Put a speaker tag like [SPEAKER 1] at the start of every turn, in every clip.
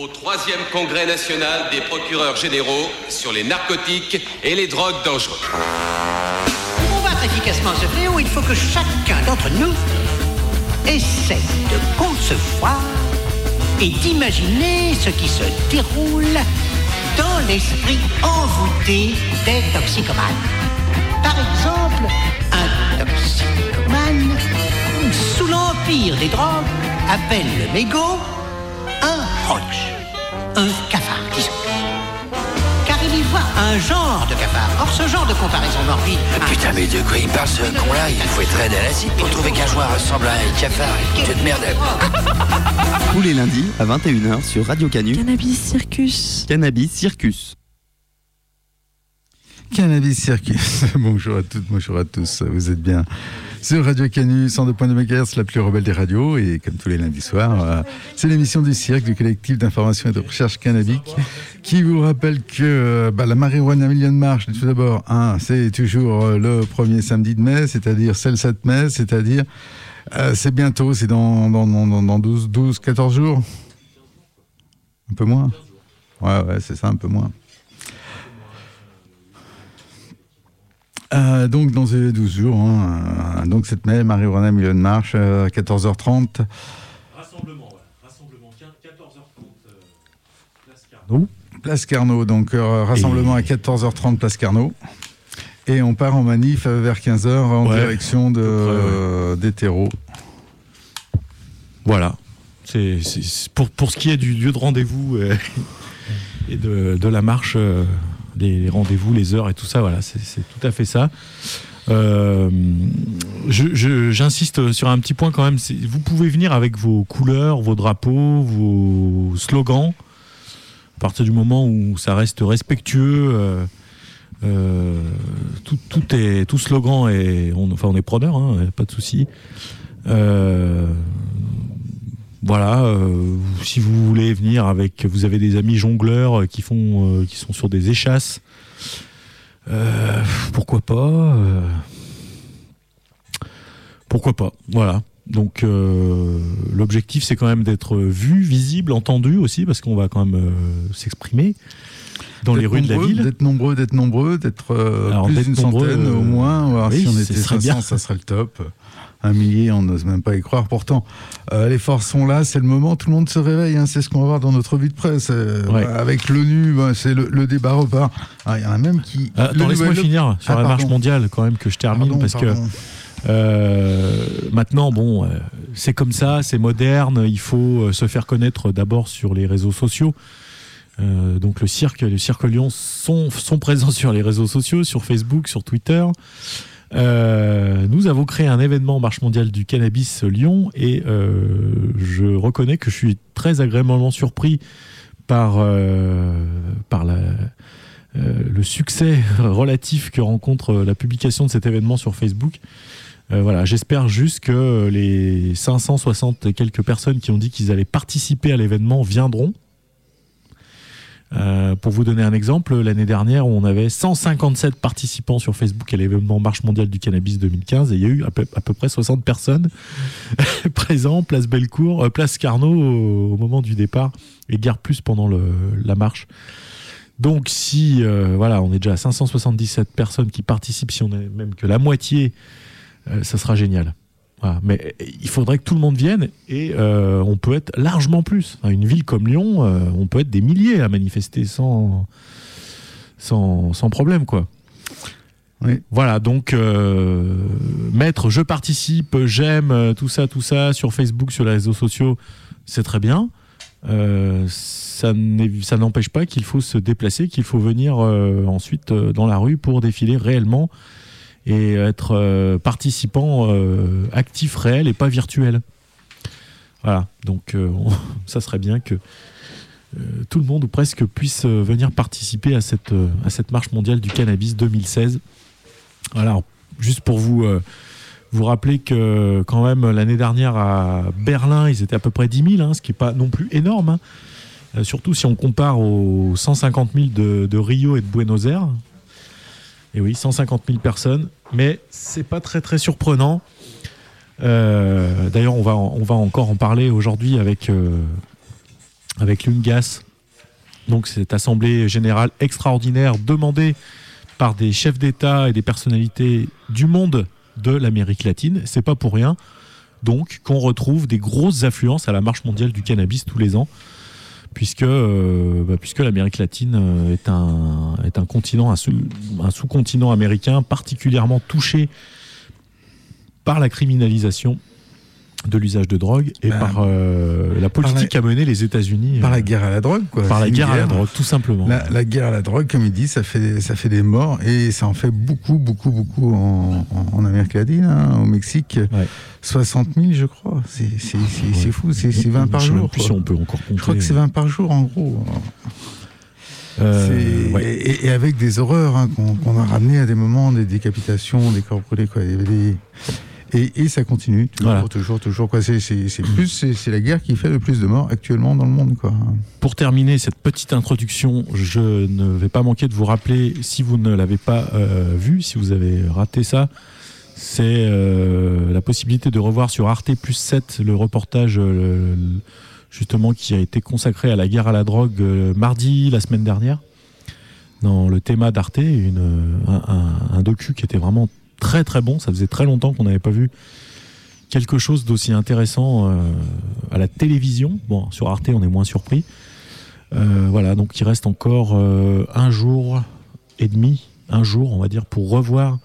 [SPEAKER 1] Au 3e congrès national des procureurs généraux sur les narcotiques et les drogues dangereuses.
[SPEAKER 2] Pour combattre efficacement ce fléau, il faut que chacun d'entre nous essaie de concevoir et d'imaginer ce qui se déroule dans l'esprit envoûté des toxicomanes. Par exemple, un toxicomane sous l'empire des drogues appelle le mégot un roach, un cafard, disons. Car il y voit un genre de cafard. Or, ce genre de comparaison morbide...
[SPEAKER 3] Putain, mais de quoi il parle, ce con-là? Il faut être raide à l'acide pour trouver qu'un joint ressemble à un cafard. Tu te merdes.
[SPEAKER 4] Tous les lundis à 21h sur Radio Canu.
[SPEAKER 5] Cannabis Circus.
[SPEAKER 4] Cannabis Circus.
[SPEAKER 6] Cannabis Circus. Bonjour à toutes, bonjour à tous. Vous êtes bien sur Radio Canu, 102.2 MHz, la plus rebelle des radios. Et comme tous les lundis soirs, c'est l'émission du Cirque, du collectif d'information et de recherche cannabique, qui vous rappelle que la Marijuana Million March, tout d'abord, c'est toujours le premier samedi de mai, c'est-à-dire c'est le 7 mai, c'est-à-dire c'est bientôt, c'est dans 12, 14 jours. Un peu moins. Ouais, c'est ça, un peu moins. Donc dans 12 jours, donc 7 mai, Marijuana Million March, 14h30.
[SPEAKER 7] Rassemblement 14h30, Place Carnot.
[SPEAKER 6] Place Carnot, donc rassemblement à 14h30, Place Carnot. Et on part en manif vers 15h en direction d'Hétéro.
[SPEAKER 7] Voilà. C'est pour ce qui est du lieu de rendez-vous et de la marche... les rendez-vous, les heures et tout ça, voilà, c'est tout à fait ça. J'insiste sur un petit point quand même, vous pouvez venir avec vos couleurs, vos drapeaux, vos slogans, à partir du moment où ça reste respectueux, tout slogan est, on est preneur, pas de souci. Voilà, si vous voulez venir vous avez des amis jongleurs qui sont sur des échasses, pourquoi pas, voilà. Donc l'objectif c'est quand même d'être vu, visible, entendu aussi, parce qu'on va quand même s'exprimer dans les rues de la ville.
[SPEAKER 6] D'être nombreux, plus d'une centaine au moins. Alors, oui, si on était 500, ça serait le top. 1 millier, on n'ose même pas y croire. Pourtant, les forces sont là, c'est le moment, tout le monde se réveille. C'est ce qu'on va voir dans notre revue de presse. Avec l'ONU, c'est le débat repart. Il y en a même qui...
[SPEAKER 7] Attends, laisse-moi finir sur la marche mondiale, quand même, que je termine, que maintenant, c'est comme ça, c'est moderne, il faut se faire connaître d'abord sur les réseaux sociaux. Donc le Cirque Lyon sont présents sur les réseaux sociaux, sur Facebook, sur Twitter. Nous avons créé un événement Marche mondiale du cannabis Lyon et je reconnais que je suis très agréablement surpris par le succès relatif que rencontre la publication de cet événement sur Facebook. Voilà, j'espère juste que les 560 et quelques personnes qui ont dit qu'ils allaient participer à l'événement viendront. Pour vous donner un exemple, l'année dernière, on avait 157 participants sur Facebook à l'événement Marche mondiale du cannabis 2015 et il y a eu à peu près 60 personnes présentes, place Bellecour, place Carnot au moment du départ et guère plus pendant la marche. Donc si on est déjà à 577 personnes qui participent, si on est même que la moitié, ça sera génial. Voilà. Mais il faudrait que tout le monde vienne et on peut être largement plus. Une ville comme Lyon, on peut être des milliers à manifester sans problème, quoi. Oui. Voilà, donc mettre je participe, j'aime, tout ça sur Facebook, sur les réseaux sociaux, c'est très bien. Ça n'empêche pas qu'il faut se déplacer, qu'il faut venir ensuite dans la rue pour défiler réellement et être participant actif, réel et pas virtuel. Voilà, donc ça serait bien que tout le monde ou presque puisse venir participer à cette marche mondiale du cannabis 2016. Voilà, alors, juste pour vous rappeler que quand même l'année dernière à Berlin, ils étaient à peu près 10 000, ce qui n'est pas non plus énorme, surtout si on compare aux 150 000 de Rio et de Buenos Aires. Et oui, 150 000 personnes, mais c'est pas très très surprenant. D'ailleurs, on va encore en parler aujourd'hui avec avec l'UNGAS, donc cette assemblée générale extraordinaire demandée par des chefs d'État et des personnalités du monde de l'Amérique latine. C'est pas pour rien, donc, qu'on retrouve des grosses affluences à la marche mondiale du cannabis tous les ans, puisque l'Amérique latine est un continent, un sous-continent américain particulièrement touché par la criminalisation de l'usage de drogue et par la politique qu'a menée les États-Unis.
[SPEAKER 6] Par la guerre à la drogue, quoi.
[SPEAKER 7] Par la guerre à la drogue, tout simplement.
[SPEAKER 6] La guerre à la drogue, comme il dit, ça fait des morts et ça en fait beaucoup en Amérique latine, hein, au Mexique. Ouais. 60 000, je crois. C'est fou, c'est 20 par jour.
[SPEAKER 7] Je sais même plus si on peut encore compter.
[SPEAKER 6] Je crois que c'est 20 par jour, en gros. Et avec des horreurs hein, qu'on a ramenées à des moments, des décapitations, des corps brûlés, quoi. Il y avait et ça continue, toujours. Quoi. C'est la guerre qui fait le plus de morts actuellement dans le monde, quoi.
[SPEAKER 7] Pour terminer cette petite introduction, je ne vais pas manquer de vous rappeler, si vous ne l'avez pas vu, si vous avez raté ça, c'est la possibilité de revoir sur Arte Plus 7 le reportage justement qui a été consacré à la guerre à la drogue mardi, la semaine dernière, dans le thème d'Arte, un docu qui était vraiment très très bon. Ça faisait très longtemps qu'on n'avait pas vu quelque chose d'aussi intéressant à la télévision. Bon, sur Arte, on est moins surpris. Voilà, donc il reste encore un jour et demi, on va dire, pour revoir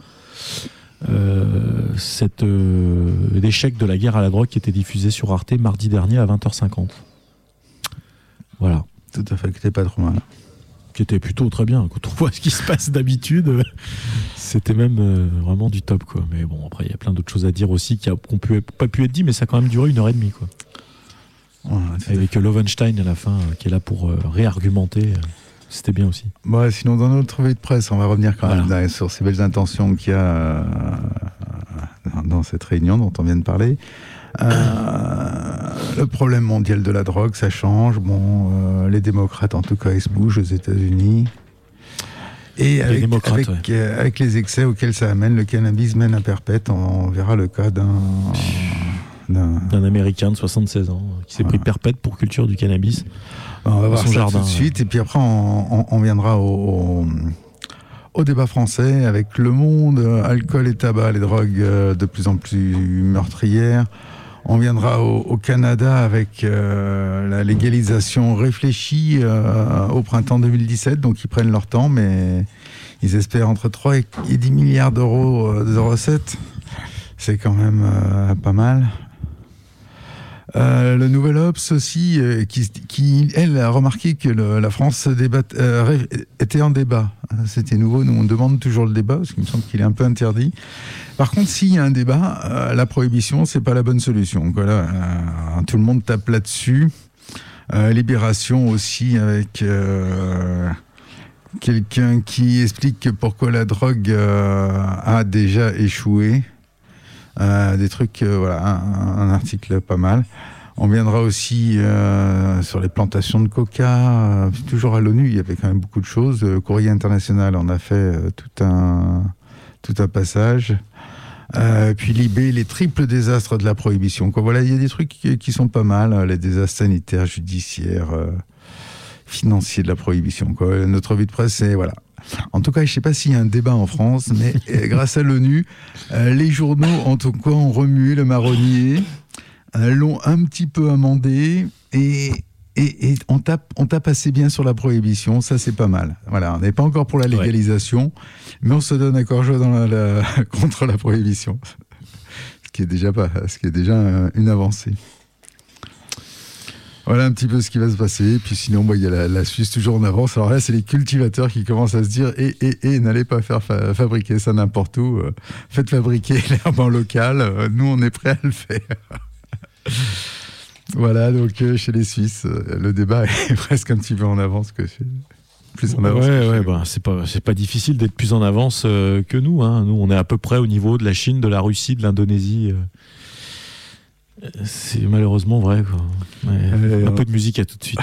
[SPEAKER 7] l'échec de la guerre à la drogue qui était diffusé sur Arte mardi dernier à 20h50. Voilà.
[SPEAKER 6] Tout à fait, qui était pas trop mal.
[SPEAKER 7] Qui était plutôt très bien. Quand on voit ce qui se passe d'habitude, c'était même vraiment du top, quoi. Mais bon, après, il y a plein d'autres choses à dire aussi qui n'ont pas pu être dit, mais ça a quand même duré 1h30, quoi. Ouais, avec Lovenstein à la fin, qui est là pour réargumenter. C'était bien aussi.
[SPEAKER 6] Bon, sinon, dans notre revue de presse, on va revenir quand même sur ces belles intentions qu'il y a dans cette réunion dont on vient de parler. Le problème mondial de la drogue, ça change. Bon, les démocrates, en tout cas, ils se bougent aux États-Unis. Et avec les excès auxquels ça amène, le cannabis mène à perpète. On verra le cas d'un
[SPEAKER 7] Américain de 76 ans qui s'est pris perpète pour culture du cannabis.
[SPEAKER 6] On va voir ça tout de suite. Et puis après, on viendra au débat français avec Le Monde, alcool et tabac, les drogues de plus en plus meurtrières. On viendra au Canada avec la légalisation réfléchie au printemps 2017. Donc ils prennent leur temps, mais ils espèrent entre 3 et 10 milliards d'euros de recettes. C'est quand même pas mal. Le Nouvel Obs aussi, qui elle a remarqué que la France était en débat. C'était nouveau, nous on demande toujours le débat, parce qu'il me semble qu'il est un peu interdit. Par contre, s'il y a un débat, la prohibition, c'est pas la bonne solution. Voilà, tout le monde tape là-dessus. Libération aussi, avec quelqu'un qui explique pourquoi la drogue a déjà échoué. Des trucs, un article pas mal. On viendra aussi sur les plantations de coca, toujours à l'ONU, il y avait quand même beaucoup de choses. Courrier international en a fait tout un passage. Puis Libé, les triples désastres de la prohibition. Quoi. Voilà, il y a des trucs qui sont pas mal, les désastres sanitaires, judiciaires, financiers de la prohibition. Quoi. Notre revue de presse, c'est voilà. En tout cas, je ne sais pas s'il y a un débat en France, mais grâce à l'ONU, les journaux, en tout cas, ont remué le marronnier, l'ont un petit peu amendé et on tape assez bien sur la prohibition. Ça, c'est pas mal. Voilà, on n'est pas encore pour la légalisation, mais on se donne à corps joie contre la prohibition, ce qui est déjà une avancée. Voilà un petit peu ce qui va se passer. Et puis sinon, il y a la Suisse toujours en avance. Alors là, c'est les cultivateurs qui commencent à se dire n'allez pas faire fabriquer ça n'importe où. Faites fabriquer l'herbe en local. Nous, on est prêts à le faire. Voilà, donc chez les Suisses, le débat est presque un petit peu en avance que plus en avance. C'est pas difficile d'être plus en avance que nous. Hein. Nous, on est à peu près au niveau de la Chine, de la Russie, de l'Indonésie. C'est malheureusement vrai, quoi. Ouais, un peu de musique à tout de suite.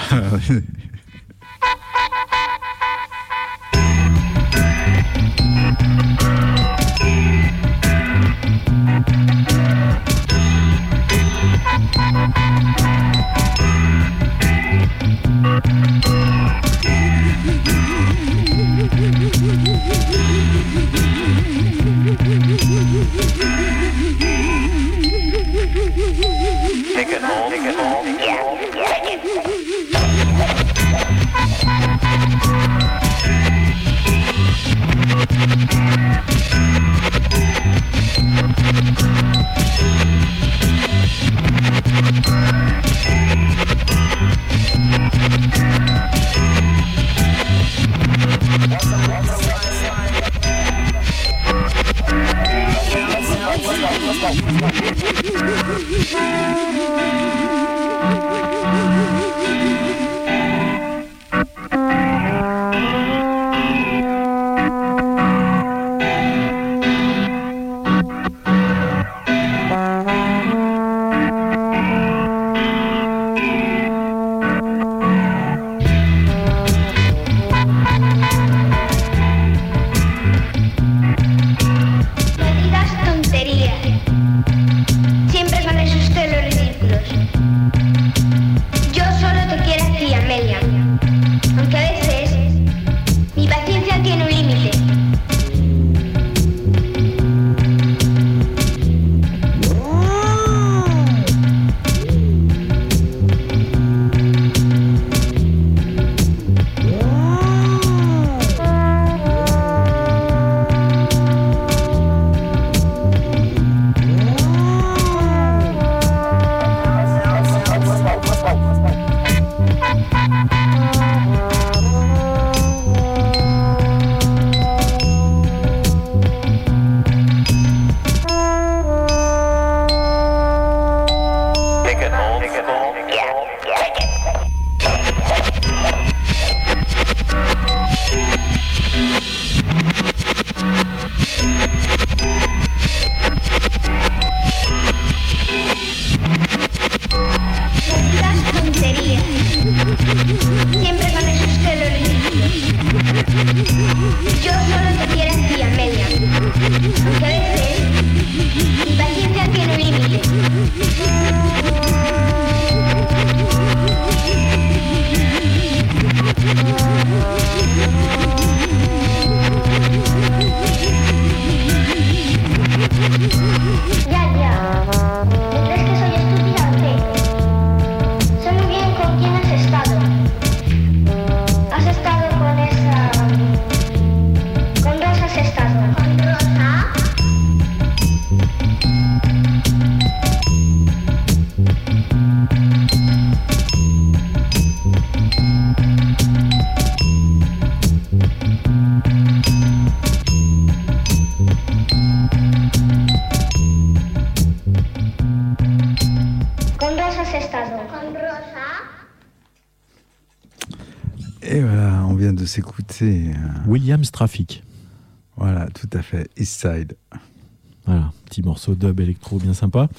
[SPEAKER 6] Et voilà, on vient de s'écouter.
[SPEAKER 7] Williams Traffic.
[SPEAKER 6] Voilà, tout à fait. East Side.
[SPEAKER 7] Voilà, petit morceau dub électro bien sympa.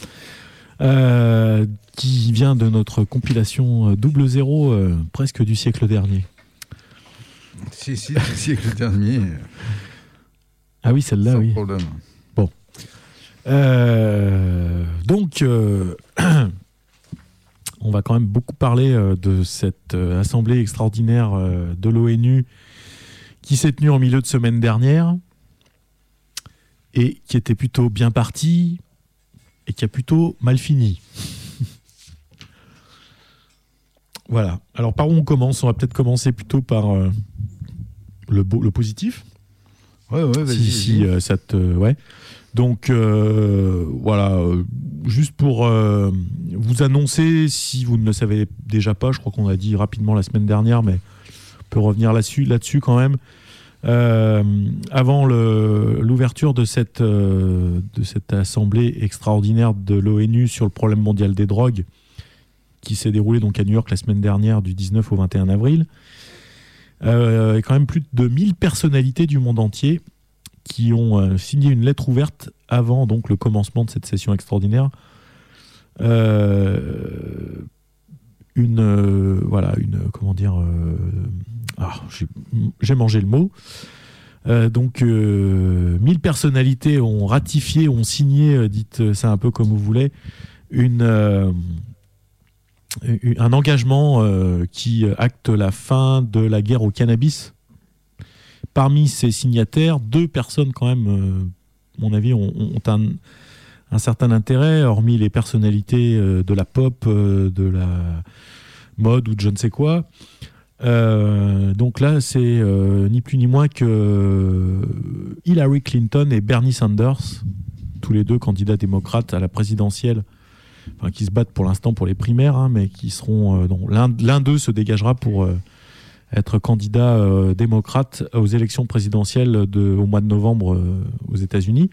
[SPEAKER 7] Qui vient de notre compilation Double Zéro, presque du siècle dernier.
[SPEAKER 6] Si, du siècle dernier.
[SPEAKER 7] Ah oui, celle-là,
[SPEAKER 6] sans
[SPEAKER 7] oui.
[SPEAKER 6] problème.
[SPEAKER 7] Bon. Donc, on va quand même beaucoup parler de cette assemblée extraordinaire de l'ONU qui s'est tenue en milieu de semaine dernière et qui était plutôt bien partie et qui a plutôt mal fini. Voilà. Alors, par où on commence ? On va peut-être commencer plutôt par le positif.
[SPEAKER 6] Ouais, vas-y.
[SPEAKER 7] Si ça te... Ouais. Donc, voilà. Juste pour vous annoncer, si vous ne le savez déjà pas, je crois qu'on a dit rapidement la semaine dernière, mais on peut revenir là-dessus quand même. Avant l'ouverture de cette assemblée extraordinaire de l'ONU sur le problème mondial des drogues, qui s'est déroulée donc à New York la semaine dernière du 19 au 21 avril, il y a quand même plus de 1000 personnalités du monde entier qui ont signé une lettre ouverte avant donc le commencement de cette session extraordinaire. J'ai mangé le mot. Donc 1000 personnalités ont ratifié, ont signé, dites ça un peu comme vous voulez, un engagement qui acte la fin de la guerre au cannabis. Parmi ces signataires, 2 personnes quand même, à mon avis, ont un certain intérêt, hormis les personnalités de la pop, de la mode ou de je ne sais quoi. Donc là, c'est ni plus ni moins que Hillary Clinton et Bernie Sanders, tous les 2 candidats démocrates à la présidentielle, enfin, qui se battent pour l'instant pour les primaires, hein, mais qui seront... l'un d'eux se dégagera pour être candidat démocrate aux élections présidentielles au mois de novembre aux États-Unis.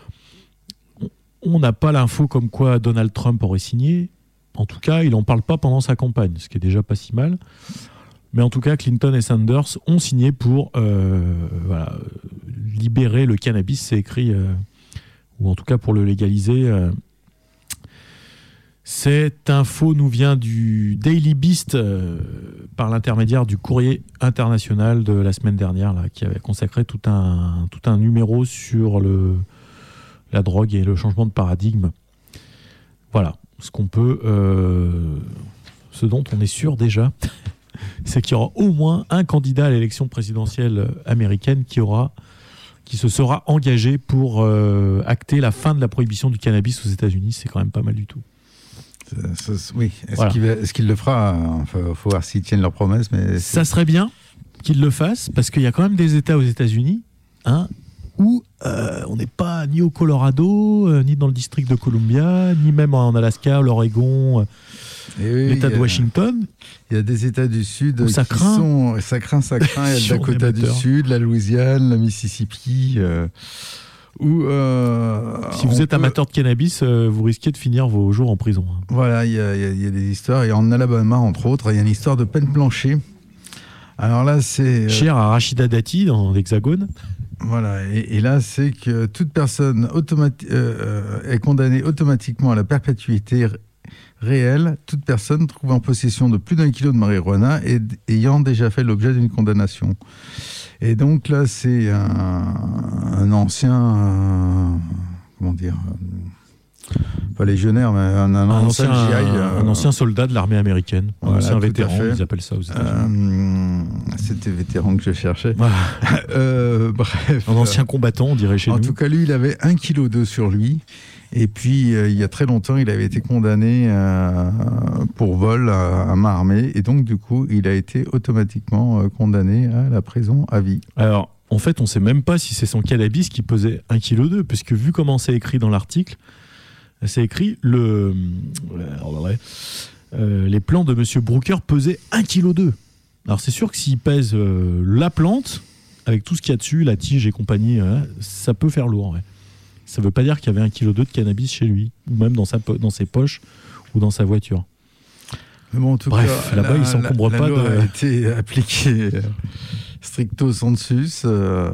[SPEAKER 7] On n'a pas l'info comme quoi Donald Trump aurait signé. En tout cas, il n'en parle pas pendant sa campagne, ce qui est déjà pas si mal. Mais en tout cas, Clinton et Sanders ont signé pour libérer le cannabis, c'est écrit, ou en tout cas pour le légaliser. Cette info nous vient du Daily Beast par l'intermédiaire du Courrier International de la semaine dernière, là, qui avait consacré tout un numéro sur la drogue et le changement de paradigme. Voilà, ce dont on est sûr déjà, c'est qu'il y aura au moins un candidat à l'élection présidentielle américaine qui se sera engagé pour acter la fin de la prohibition du cannabis aux États-Unis. C'est quand même pas mal du tout.
[SPEAKER 6] Oui. Est-ce qu'il le fera ? Il faut voir s'ils tiennent leurs promesses. Mais
[SPEAKER 7] ça serait bien qu'ils le fassent, parce qu'il y a quand même des États aux États-Unis, hein, où on n'est pas ni au Colorado, ni dans le district de Columbia, ni même en Alaska, l'Oregon, l'État de Washington.
[SPEAKER 6] Il y a des États du Sud
[SPEAKER 7] ça craint.
[SPEAKER 6] Ça craint. Il y a le Dakota du Sud, la Louisiane, la Mississippi.
[SPEAKER 7] Si vous êtes amateur de cannabis, vous risquez de finir vos jours en prison.
[SPEAKER 6] Voilà, il y a des histoires. Et en Alabama, entre autres, il y a une histoire de peine planchée. Alors là, c'est...
[SPEAKER 7] Cher à Rachida Dati dans l'Hexagone.
[SPEAKER 6] Voilà, et là, c'est que toute personne est condamnée automatiquement à la perpétuité réelle, toute personne trouvée en possession de plus d'1 kilo de marijuana et ayant déjà fait l'objet d'une condamnation. Et donc là, c'est un ancien... comment dire pas légionnaire, mais un
[SPEAKER 7] ancien soldat de l'armée américaine. Un ancien vétéran, ils appellent ça aux États-Unis.
[SPEAKER 6] C'était vétéran que je cherchais.
[SPEAKER 7] Bref. Un ancien combattant, on dirait chez nous.
[SPEAKER 6] En tout cas, lui, il avait 1,2 kg sur lui. Et puis, il y a très longtemps, il avait été condamné pour vol à main armée. Et donc, du coup, il a été automatiquement condamné à la prison à vie.
[SPEAKER 7] Alors, en fait, on ne sait même pas si c'est son cannabis qui pesait 1,2 kg, puisque vu comment c'est écrit dans l'article, c'est écrit les plants de M. Brooker pesaient 1,2 kg. Alors, c'est sûr que s'il pèse la plante, avec tout ce qu'il y a dessus, la tige et compagnie, ça peut faire lourd, ouais. Ça ne veut pas dire qu'il y avait 1,2 kg de cannabis chez lui, ou même dans ses poches, ou dans sa voiture.
[SPEAKER 6] Mais bon, en tout
[SPEAKER 7] Bref,
[SPEAKER 6] cas,
[SPEAKER 7] là-bas, ils s'encombrent pas
[SPEAKER 6] la loi
[SPEAKER 7] de...
[SPEAKER 6] a été appliquée stricto sensus.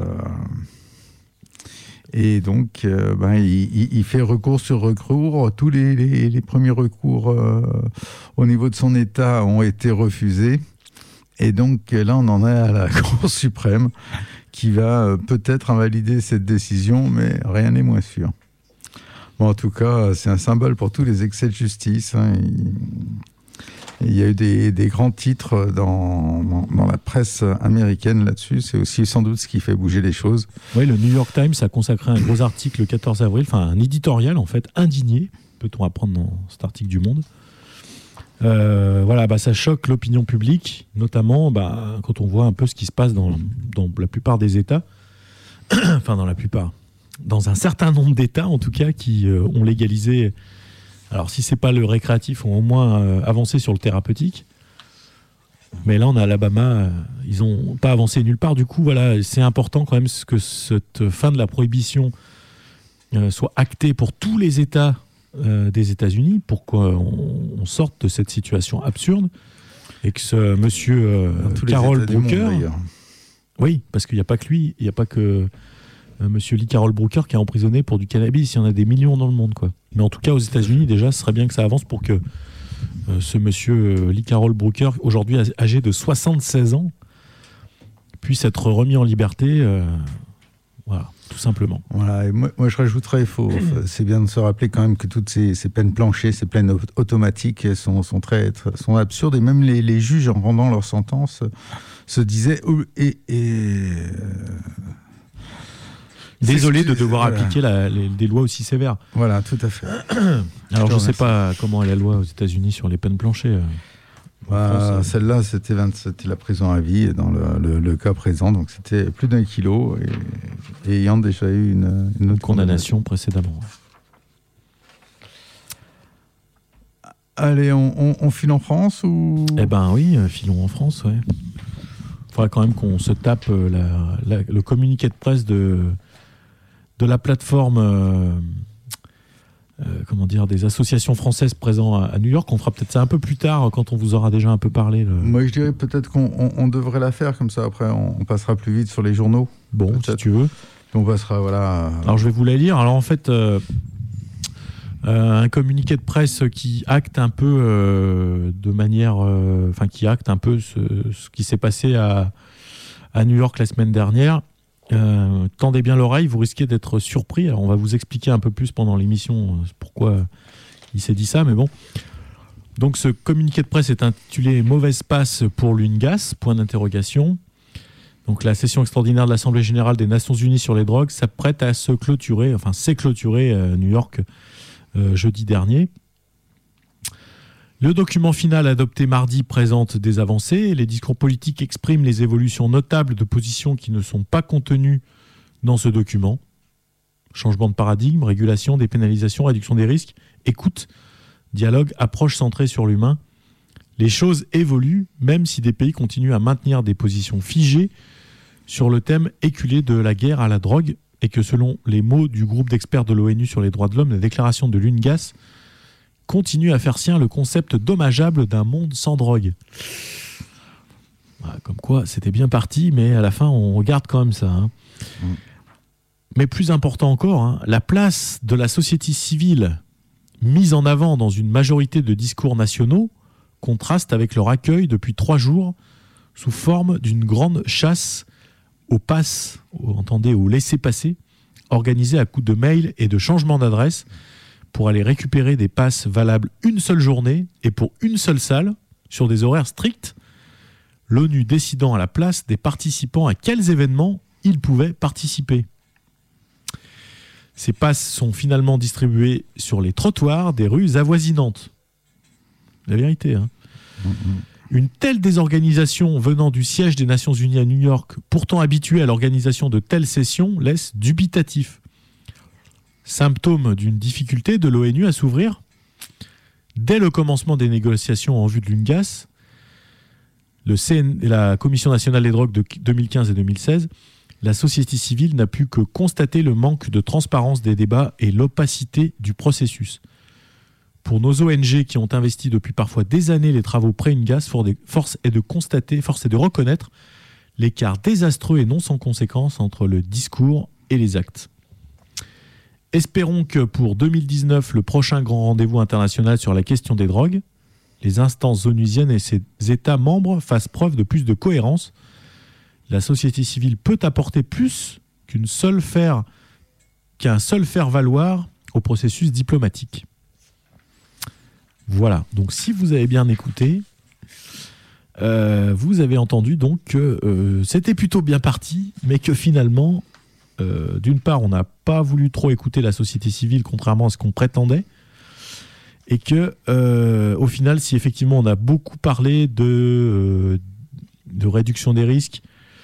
[SPEAKER 6] Et donc, il fait recours sur recours. Tous les premiers recours au niveau de son État ont été refusés. Et donc, là, on en est à la Cour suprême qui va peut-être invalider cette décision, mais rien n'est moins sûr. Bon, en tout cas, c'est un symbole pour tous les excès de justice. Hein. Il y a eu des grands titres dans la presse américaine là-dessus. C'est aussi sans doute ce qui fait bouger les choses.
[SPEAKER 7] Oui, le New York Times a consacré un gros article le 14 avril, enfin un éditorial en fait, indigné, peut-on apprendre dans cet article du Monde. Ça choque l'opinion publique, notamment quand on voit un peu ce qui se passe dans la plupart des États, enfin dans la plupart, dans un certain nombre d'États en tout cas, qui ont légalisé, alors si c'est pas le récréatif, ont au moins avancé sur le thérapeutique. Mais là on a Alabama, ils ont pas avancé nulle part. Du coup voilà, c'est important quand même que cette fin de la prohibition soit actée pour tous les États des États-Unis, pour qu'on sorte de cette situation absurde et que ce monsieur Carol Brooker, oui, parce qu'il n'y a pas que lui, il n'y a pas que monsieur Lee Carroll Brooker qui est emprisonné pour du cannabis, il y en a des millions dans le monde, quoi. Mais en tout cas aux États-Unis déjà, ce serait bien que ça avance pour que ce monsieur Lee Carroll Brooker, aujourd'hui âgé de 76 ans, puisse être remis en liberté. Voilà, tout simplement. Voilà,
[SPEAKER 6] et moi je rajouterais, c'est bien de se rappeler quand même que toutes ces peines planchées, ces peines automatiques sont absurdes, et même les juges, en rendant leur sentence, se disaient
[SPEAKER 7] désolé de devoir appliquer des lois aussi sévères.
[SPEAKER 6] Voilà, tout à fait.
[SPEAKER 7] Alors je ne sais pas comment est la loi aux États-Unis sur les peines planchées.
[SPEAKER 6] Celle-là, c'était la prison à vie dans le cas présent, donc c'était plus d'1 kilo et ayant déjà eu une autre
[SPEAKER 7] condamnation précédemment.
[SPEAKER 6] Allez, on file en France ou...
[SPEAKER 7] Eh ben oui, filons en France, ouais. Il faudra quand même qu'on se tape le communiqué de presse de la plateforme... des associations françaises présentes à New York. On fera peut-être ça un peu plus tard quand on vous aura déjà un peu parlé.
[SPEAKER 6] Moi je dirais peut-être qu'on devrait la faire, comme ça après on passera plus vite sur les journaux.
[SPEAKER 7] Bon, peut-être. Si tu veux.
[SPEAKER 6] On passera, voilà.
[SPEAKER 7] Alors je vais vous la lire. Alors en fait, un communiqué de presse qui acte un peu qui acte un peu ce qui s'est passé à New York la semaine dernière. Tendez bien l'oreille, vous risquez d'être surpris. Alors on va vous expliquer un peu plus pendant l'émission pourquoi il s'est dit ça, mais bon. Donc ce communiqué de presse est intitulé « Mauvaise passe pour l'UNGAS », point d'interrogation. Donc la session extraordinaire de l'Assemblée générale des Nations Unies sur les drogues s'apprête à s'est clôturée à New York jeudi dernier. Le document final adopté mardi présente des avancées. Les discours politiques expriment les évolutions notables de positions qui ne sont pas contenues dans ce document. Changement de paradigme, régulation, dépénalisation, réduction des risques, écoute, dialogue, approche centrée sur l'humain. Les choses évoluent, même si des pays continuent à maintenir des positions figées sur le thème éculé de la guerre à la drogue, et que selon les mots du groupe d'experts de l'ONU sur les droits de l'homme, la déclaration de l'UNGAS continue à faire sien le concept dommageable d'un monde sans drogue. Voilà, comme quoi, c'était bien parti, mais à la fin, on regarde quand même ça. Hein. Mais plus important encore, la place de la société civile mise en avant dans une majorité de discours nationaux contraste avec leur accueil depuis 3 jours sous forme d'une grande chasse aux passes, au laissez-passer, organisée à coups de mail et de changement d'adresse, pour aller récupérer des passes valables une seule journée et pour une seule salle, sur des horaires stricts, l'ONU décidant à la place des participants à quels événements ils pouvaient participer. Ces passes sont finalement distribuées sur les trottoirs des rues avoisinantes. La vérité, hein. Une telle désorganisation venant du siège des Nations Unies à New York, pourtant habitué à l'organisation de telles sessions, laisse dubitatif. Symptôme d'une difficulté de l'ONU à s'ouvrir. Dès le commencement des négociations en vue de l'UNGAS, la Commission nationale des drogues de 2015 et 2016, la société civile n'a pu que constater le manque de transparence des débats et l'opacité du processus. Pour nos ONG qui ont investi depuis parfois des années les travaux pré-UNGAS, force est de reconnaître l'écart désastreux et non sans conséquence entre le discours et les actes. Espérons que pour 2019, le prochain grand rendez-vous international sur la question des drogues, les instances onusiennes et ses États membres fassent preuve de plus de cohérence. La société civile peut apporter plus qu'un seul faire-valoir au processus diplomatique. Voilà, donc si vous avez bien écouté, vous avez entendu donc que c'était plutôt bien parti, mais que finalement, d'une part, on n'a pas voulu trop écouter la société civile, contrairement à ce qu'on prétendait, et que, au final, si effectivement on a beaucoup parlé de réduction des risques,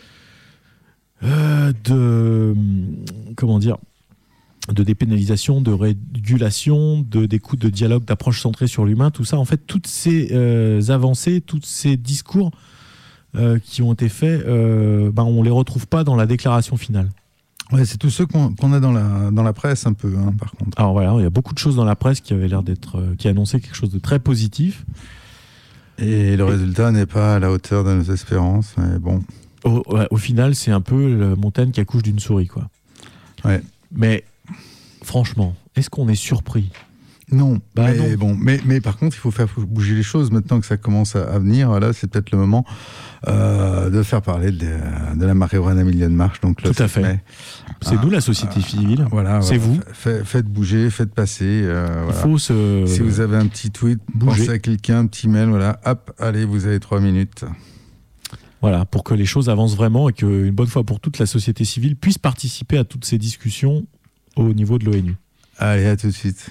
[SPEAKER 7] de dépénalisation, de régulation, d'écoute, de dialogue, d'approche centrée sur l'humain, tout ça, en fait, toutes ces avancées, tous ces discours qui ont été faits, on les retrouve pas dans la déclaration finale.
[SPEAKER 6] Ouais, c'est tous ceux qu'on a dans la presse un peu, hein, par contre.
[SPEAKER 7] Alors voilà, il y a beaucoup de choses dans la presse qui avaient l'air qui annonçaient quelque chose de très positif.
[SPEAKER 6] Et le résultat n'est pas à la hauteur de nos espérances, mais bon.
[SPEAKER 7] Au final, c'est un peu la montagne qui accouche d'une souris, quoi.
[SPEAKER 6] Ouais.
[SPEAKER 7] Mais franchement, est-ce qu'on est surpris ?
[SPEAKER 6] Non,
[SPEAKER 7] non.
[SPEAKER 6] Bon, mais par contre, il faut faire bouger les choses maintenant que ça commence à venir. Là, c'est peut-être le moment de faire parler de la marijuana Million March. Donc,
[SPEAKER 7] tout à fait. Mai. C'est nous la société civile.
[SPEAKER 6] Voilà,
[SPEAKER 7] c'est vous.
[SPEAKER 6] Faites bouger, faites passer.
[SPEAKER 7] Il faut
[SPEAKER 6] Si vous avez un petit tweet, pensez à quelqu'un, un petit mail, voilà, hop, allez, vous avez 3 minutes.
[SPEAKER 7] Voilà, pour que les choses avancent vraiment et qu'une bonne fois pour toutes, la société civile puisse participer à toutes ces discussions au niveau de l'ONU.
[SPEAKER 6] Allez, à tout de suite.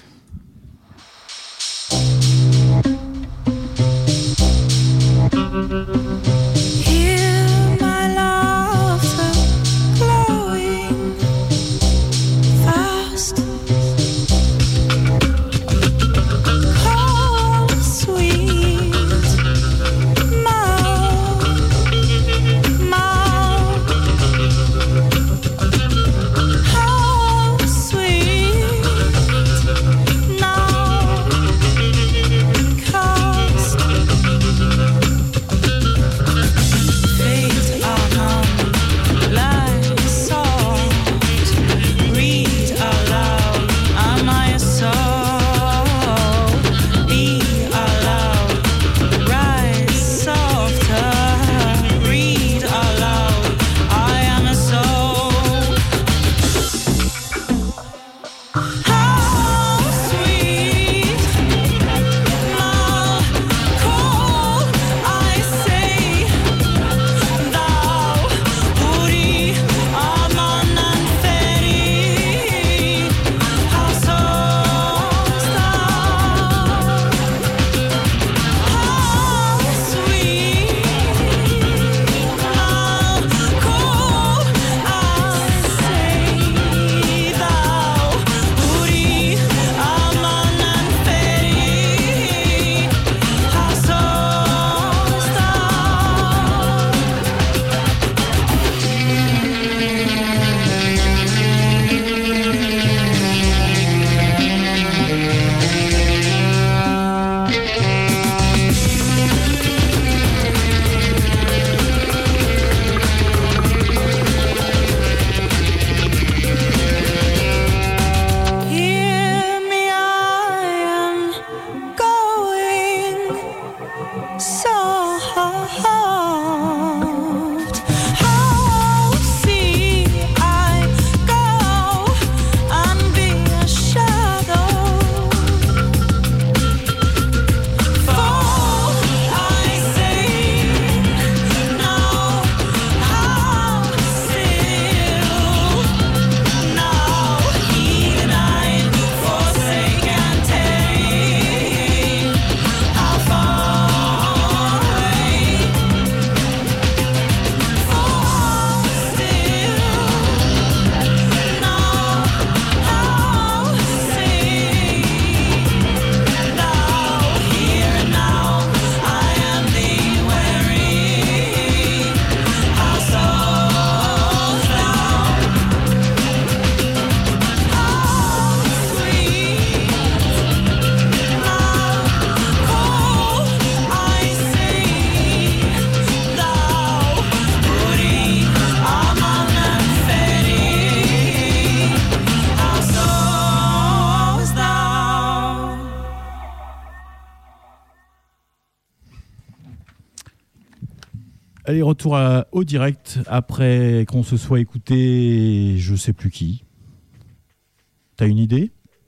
[SPEAKER 7] Allez, retour au direct après qu'on se soit écouté, je sais plus qui. T'as une idée ?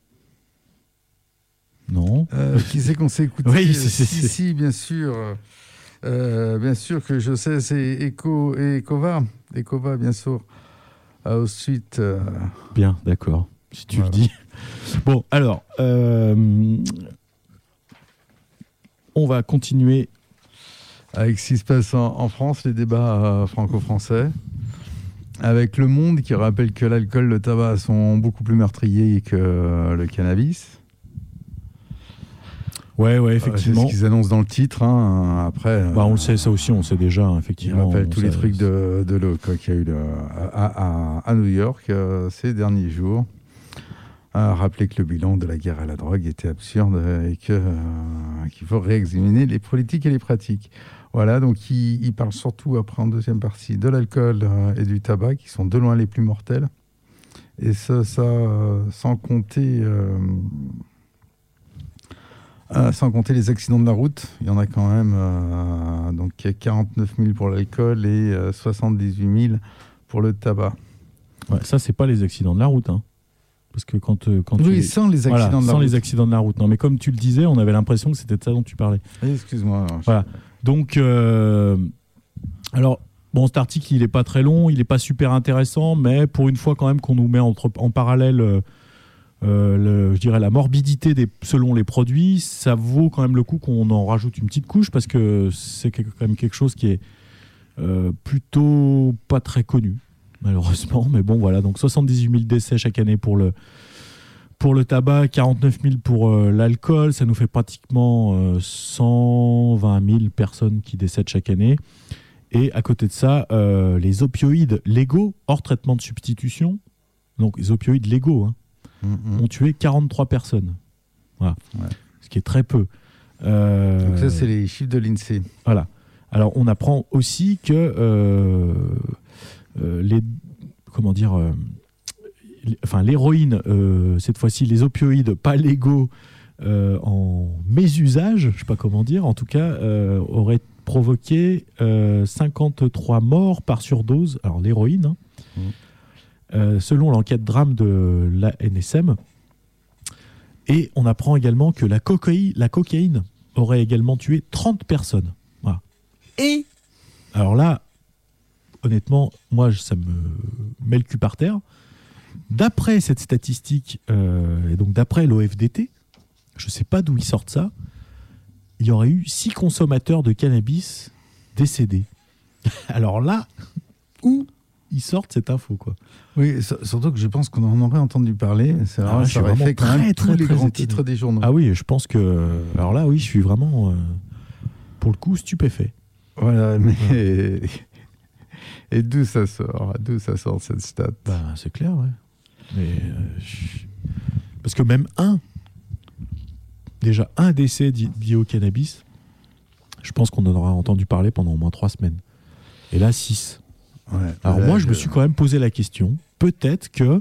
[SPEAKER 7] Non.
[SPEAKER 6] Qui c'est qu'on s'est écouté ?
[SPEAKER 7] Oui,
[SPEAKER 6] si, bien sûr. Bien sûr que je sais, c'est Ecova, bien sûr. Ensuite.
[SPEAKER 7] Bien, d'accord. Si tu le dis. Bon, alors, on va continuer.
[SPEAKER 6] Avec ce qui se passe en France, les débats franco-français. Avec Le Monde qui rappelle que l'alcool, le tabac sont beaucoup plus meurtriers que le cannabis.
[SPEAKER 7] Ouais, effectivement.
[SPEAKER 6] C'est ce qu'ils annoncent dans le titre. Hein. Après,
[SPEAKER 7] on le sait, ça aussi, on sait déjà, effectivement.
[SPEAKER 6] Ils rappellent tous les trucs de l'eau qu'il y a eu à New York ces derniers jours. Rappeler que le bilan de la guerre à la drogue était absurde et qu'il faut réexaminer les politiques et les pratiques. Voilà, donc il parle surtout après en deuxième partie de l'alcool et du tabac qui sont de loin les plus mortels. Et ça sans compter les accidents de la route. Il y en a quand même donc 49 000 pour l'alcool et 78 000 pour le tabac.
[SPEAKER 7] Ouais, ça, c'est pas les accidents de la route, hein. Parce que quand
[SPEAKER 6] oui, sans les accidents de la route.
[SPEAKER 7] Les accidents de la route. Non, mais comme tu le disais, on avait l'impression que c'était de ça dont tu parlais.
[SPEAKER 6] Excuse-moi.
[SPEAKER 7] Voilà. Donc, alors, bon, cet article, il n'est pas très long, il n'est pas super intéressant, mais pour une fois quand même qu'on nous met en parallèle, je dirais, la morbidité selon les produits, ça vaut quand même le coup qu'on en rajoute une petite couche, parce que c'est quand même quelque chose qui est plutôt pas très connu, malheureusement. Mais bon, voilà, donc 78 000 décès chaque année pour le tabac, 49 000 pour l'alcool, ça nous fait pratiquement 120 000 personnes qui décèdent chaque année. Et à côté de ça, les opioïdes légaux, hors traitement de substitution, donc les opioïdes légaux, ont tué 43 personnes. Voilà. Ouais. Ce qui est très peu.
[SPEAKER 6] Donc ça, c'est les chiffres de l'INSEE.
[SPEAKER 7] Voilà. Alors, on apprend aussi que l'héroïne, cette fois-ci, les opioïdes pas légaux en mésusage, je ne sais pas comment dire, en tout cas, auraient provoqué 53 morts par surdose. Alors, l'héroïne, selon l'enquête drame de la NSM. Et on apprend également que la cocaïne aurait également tué 30 personnes. Voilà. Et, alors là, honnêtement, moi, ça me met le cul par terre. D'après cette statistique, et donc d'après l'OFDT, je ne sais pas d'où ils sortent ça, il y aurait eu 6 consommateurs de cannabis décédés. Alors là, où ils sortent cette info, quoi.
[SPEAKER 6] Oui, surtout que je pense qu'on en aurait entendu parler. Ça aurait fait quand même tous les grands titres des journaux.
[SPEAKER 7] Ah oui, je pense que... Alors là, oui, je suis vraiment, pour le coup, stupéfait.
[SPEAKER 6] Voilà, mais... Ouais. Et d'où ça sort cette stat?
[SPEAKER 7] C'est clair, ouais. Mais, parce que même déjà un décès lié au cannabis, je pense qu'on en aura entendu parler pendant au moins 3 semaines. Et là, 6. Ouais, alors moi, je me suis quand même posé la question, peut-être que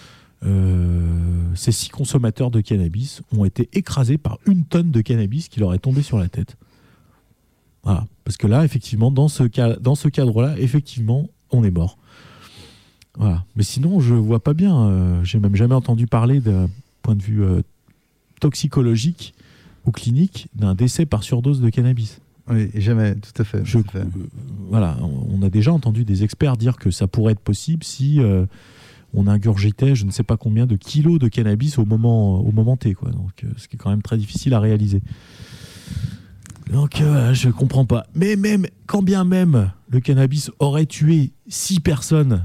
[SPEAKER 7] ces 6 consommateurs de cannabis ont été écrasés par 1 tonne de cannabis qui leur est tombée sur la tête. Voilà. Parce que là, effectivement, dans ce cadre-là, effectivement, on est mort. Voilà. Mais sinon, je vois pas bien. J'ai même jamais entendu parler d'un point de vue toxicologique ou clinique d'un décès par surdose de cannabis.
[SPEAKER 6] Oui, jamais, tout à fait.
[SPEAKER 7] Voilà, on a déjà entendu des experts dire que ça pourrait être possible si on ingurgitait je ne sais pas combien de kilos de cannabis au moment T, quoi. Donc, ce qui est quand même très difficile à réaliser. Donc, je comprends pas. Mais même, quand bien même le cannabis aurait tué 6 personnes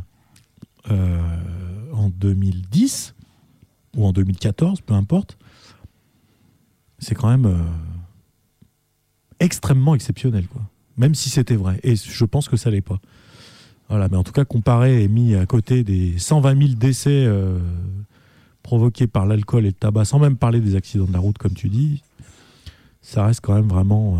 [SPEAKER 7] en 2010 ou en 2014, peu importe, c'est quand même extrêmement exceptionnel, quoi. Même si c'était vrai. Et je pense que ça l'est pas. Voilà, mais en tout cas, comparé et mis à côté des 120 000 décès provoqués par l'alcool et le tabac, sans même parler des accidents de la route, comme tu dis, ça reste quand même vraiment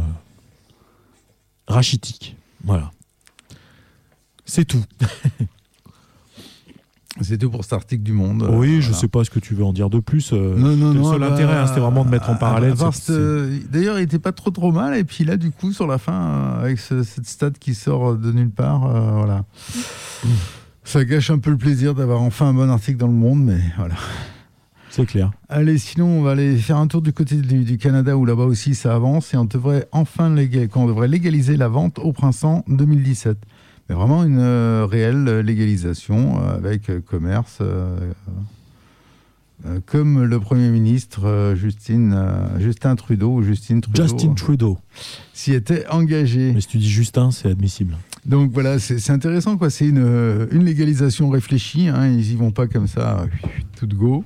[SPEAKER 7] rachitique. Voilà. C'est tout.
[SPEAKER 6] C'est tout pour cet article du Monde.
[SPEAKER 7] Oui, je sais pas ce que tu veux en dire de plus.
[SPEAKER 6] Non.
[SPEAKER 7] Le seul intérêt, c'était vraiment de mettre en parallèle.
[SPEAKER 6] D'ailleurs, il était pas trop mal. Et puis là, du coup, sur la fin, avec cette stat qui sort de nulle part, voilà. Ça gâche un peu le plaisir d'avoir enfin un bon article dans le Monde, mais voilà.
[SPEAKER 7] C'est clair.
[SPEAKER 6] Allez, sinon, on va aller faire un tour du côté du Canada, où là-bas aussi ça avance, et on devrait légaliser la vente au printemps 2017. Mais vraiment une réelle légalisation avec commerce, comme le Premier ministre Justin Trudeau s'y était engagé.
[SPEAKER 7] Mais si tu dis Justin, c'est admissible.
[SPEAKER 6] Donc voilà, c'est intéressant, quoi. C'est une légalisation réfléchie, hein. Ils y vont pas comme ça, tout de go.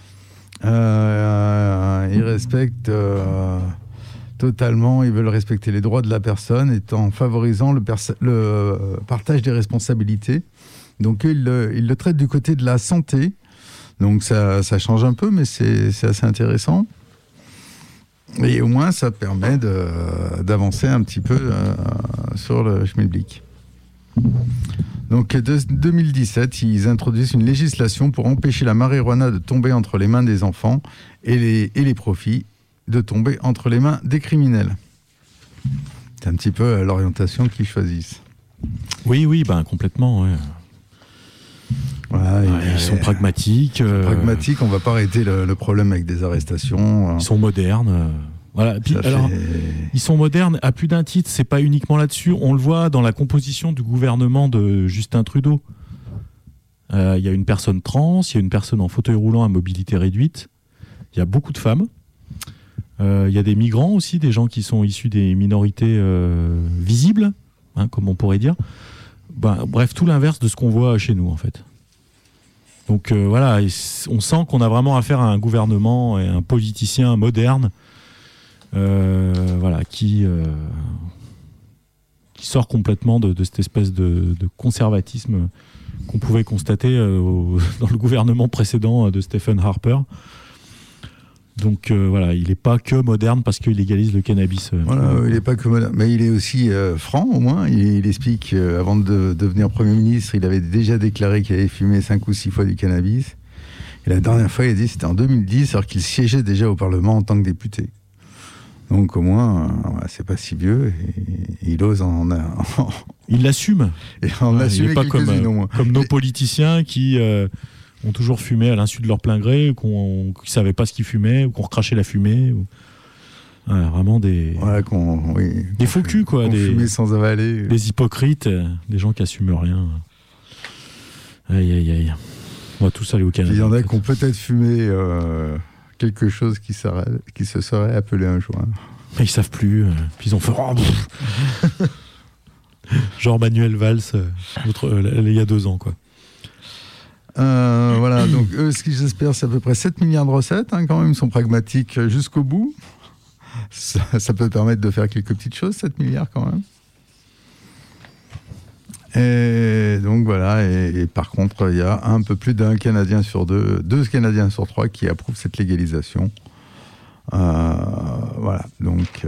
[SPEAKER 6] Ils respectent totalement, ils veulent respecter les droits de la personne en favorisant le partage des responsabilités. Donc ils le traitent du côté de la santé. Donc ça change un peu, mais c'est assez intéressant. Et au moins, ça permet d'avancer un petit peu sur le schmilblick. Donc, de 2017, ils introduisent une législation pour empêcher la marijuana de tomber entre les mains des enfants et les profits de tomber entre les mains des criminels. C'est un petit peu l'orientation qu'ils choisissent.
[SPEAKER 7] Oui, complètement, ouais.
[SPEAKER 6] Voilà,
[SPEAKER 7] ils sont pragmatiques.
[SPEAKER 6] On ne va pas arrêter le problème avec des arrestations.
[SPEAKER 7] Ils sont modernes. Voilà. Puis, ils sont modernes à plus d'un titre. C'est pas uniquement là-dessus. On le voit dans la composition du gouvernement de Justin Trudeau. Il y a une personne trans, il y a une personne en fauteuil roulant à mobilité réduite. Il y a beaucoup de femmes. Il y a des migrants aussi, des gens qui sont issus des minorités visibles, hein, comme on pourrait dire. Bref, tout l'inverse de ce qu'on voit chez nous, en fait. Donc voilà, on sent qu'on a vraiment affaire à un gouvernement et un politicien moderne, qui sort complètement de cette espèce de conservatisme qu'on pouvait constater dans le gouvernement précédent de Stephen Harper. Donc il n'est pas que moderne parce qu'il légalise le cannabis.
[SPEAKER 6] Il n'est pas que moderne, mais il est aussi franc au moins. Il explique avant de devenir Premier ministre, il avait déjà déclaré qu'il avait fumé 5 ou 6 fois du cannabis. Et la dernière fois, il a dit que c'était en 2010, alors qu'il siégeait déjà au Parlement en tant que député. Donc au moins, c'est pas si vieux. Et il ose
[SPEAKER 7] il l'assume.
[SPEAKER 6] Et en assume.
[SPEAKER 7] Il n'est pas comme nos politiciens qui ont toujours fumé à l'insu de leur plein gré, qui ne savaient pas ce qu'ils fumaient, ou qu'on recrachait la fumée. Vraiment des faux culs, quoi.
[SPEAKER 6] Des fumés sans avaler.
[SPEAKER 7] Des hypocrites, des gens qui n'assument rien. Aïe. On va tous aller au Canada.
[SPEAKER 6] Il y en a qui ont peut-être fumé quelque chose qui se serait appelé un joint.
[SPEAKER 7] Mais ils savent plus. Puis ils ont fait... Genre Manuel Valls, il y a 2 ans, quoi.
[SPEAKER 6] Voilà, donc eux, ce qu'ils espèrent, c'est à peu près 7 milliards de recettes, hein, quand même, ils sont pragmatiques jusqu'au bout. Ça peut permettre de faire quelques petites choses, 7 milliards quand même. Et donc voilà, et par contre, il y a un peu plus d'un Canadien sur 2 Canadiens sur 3 qui approuvent cette légalisation. Voilà, donc...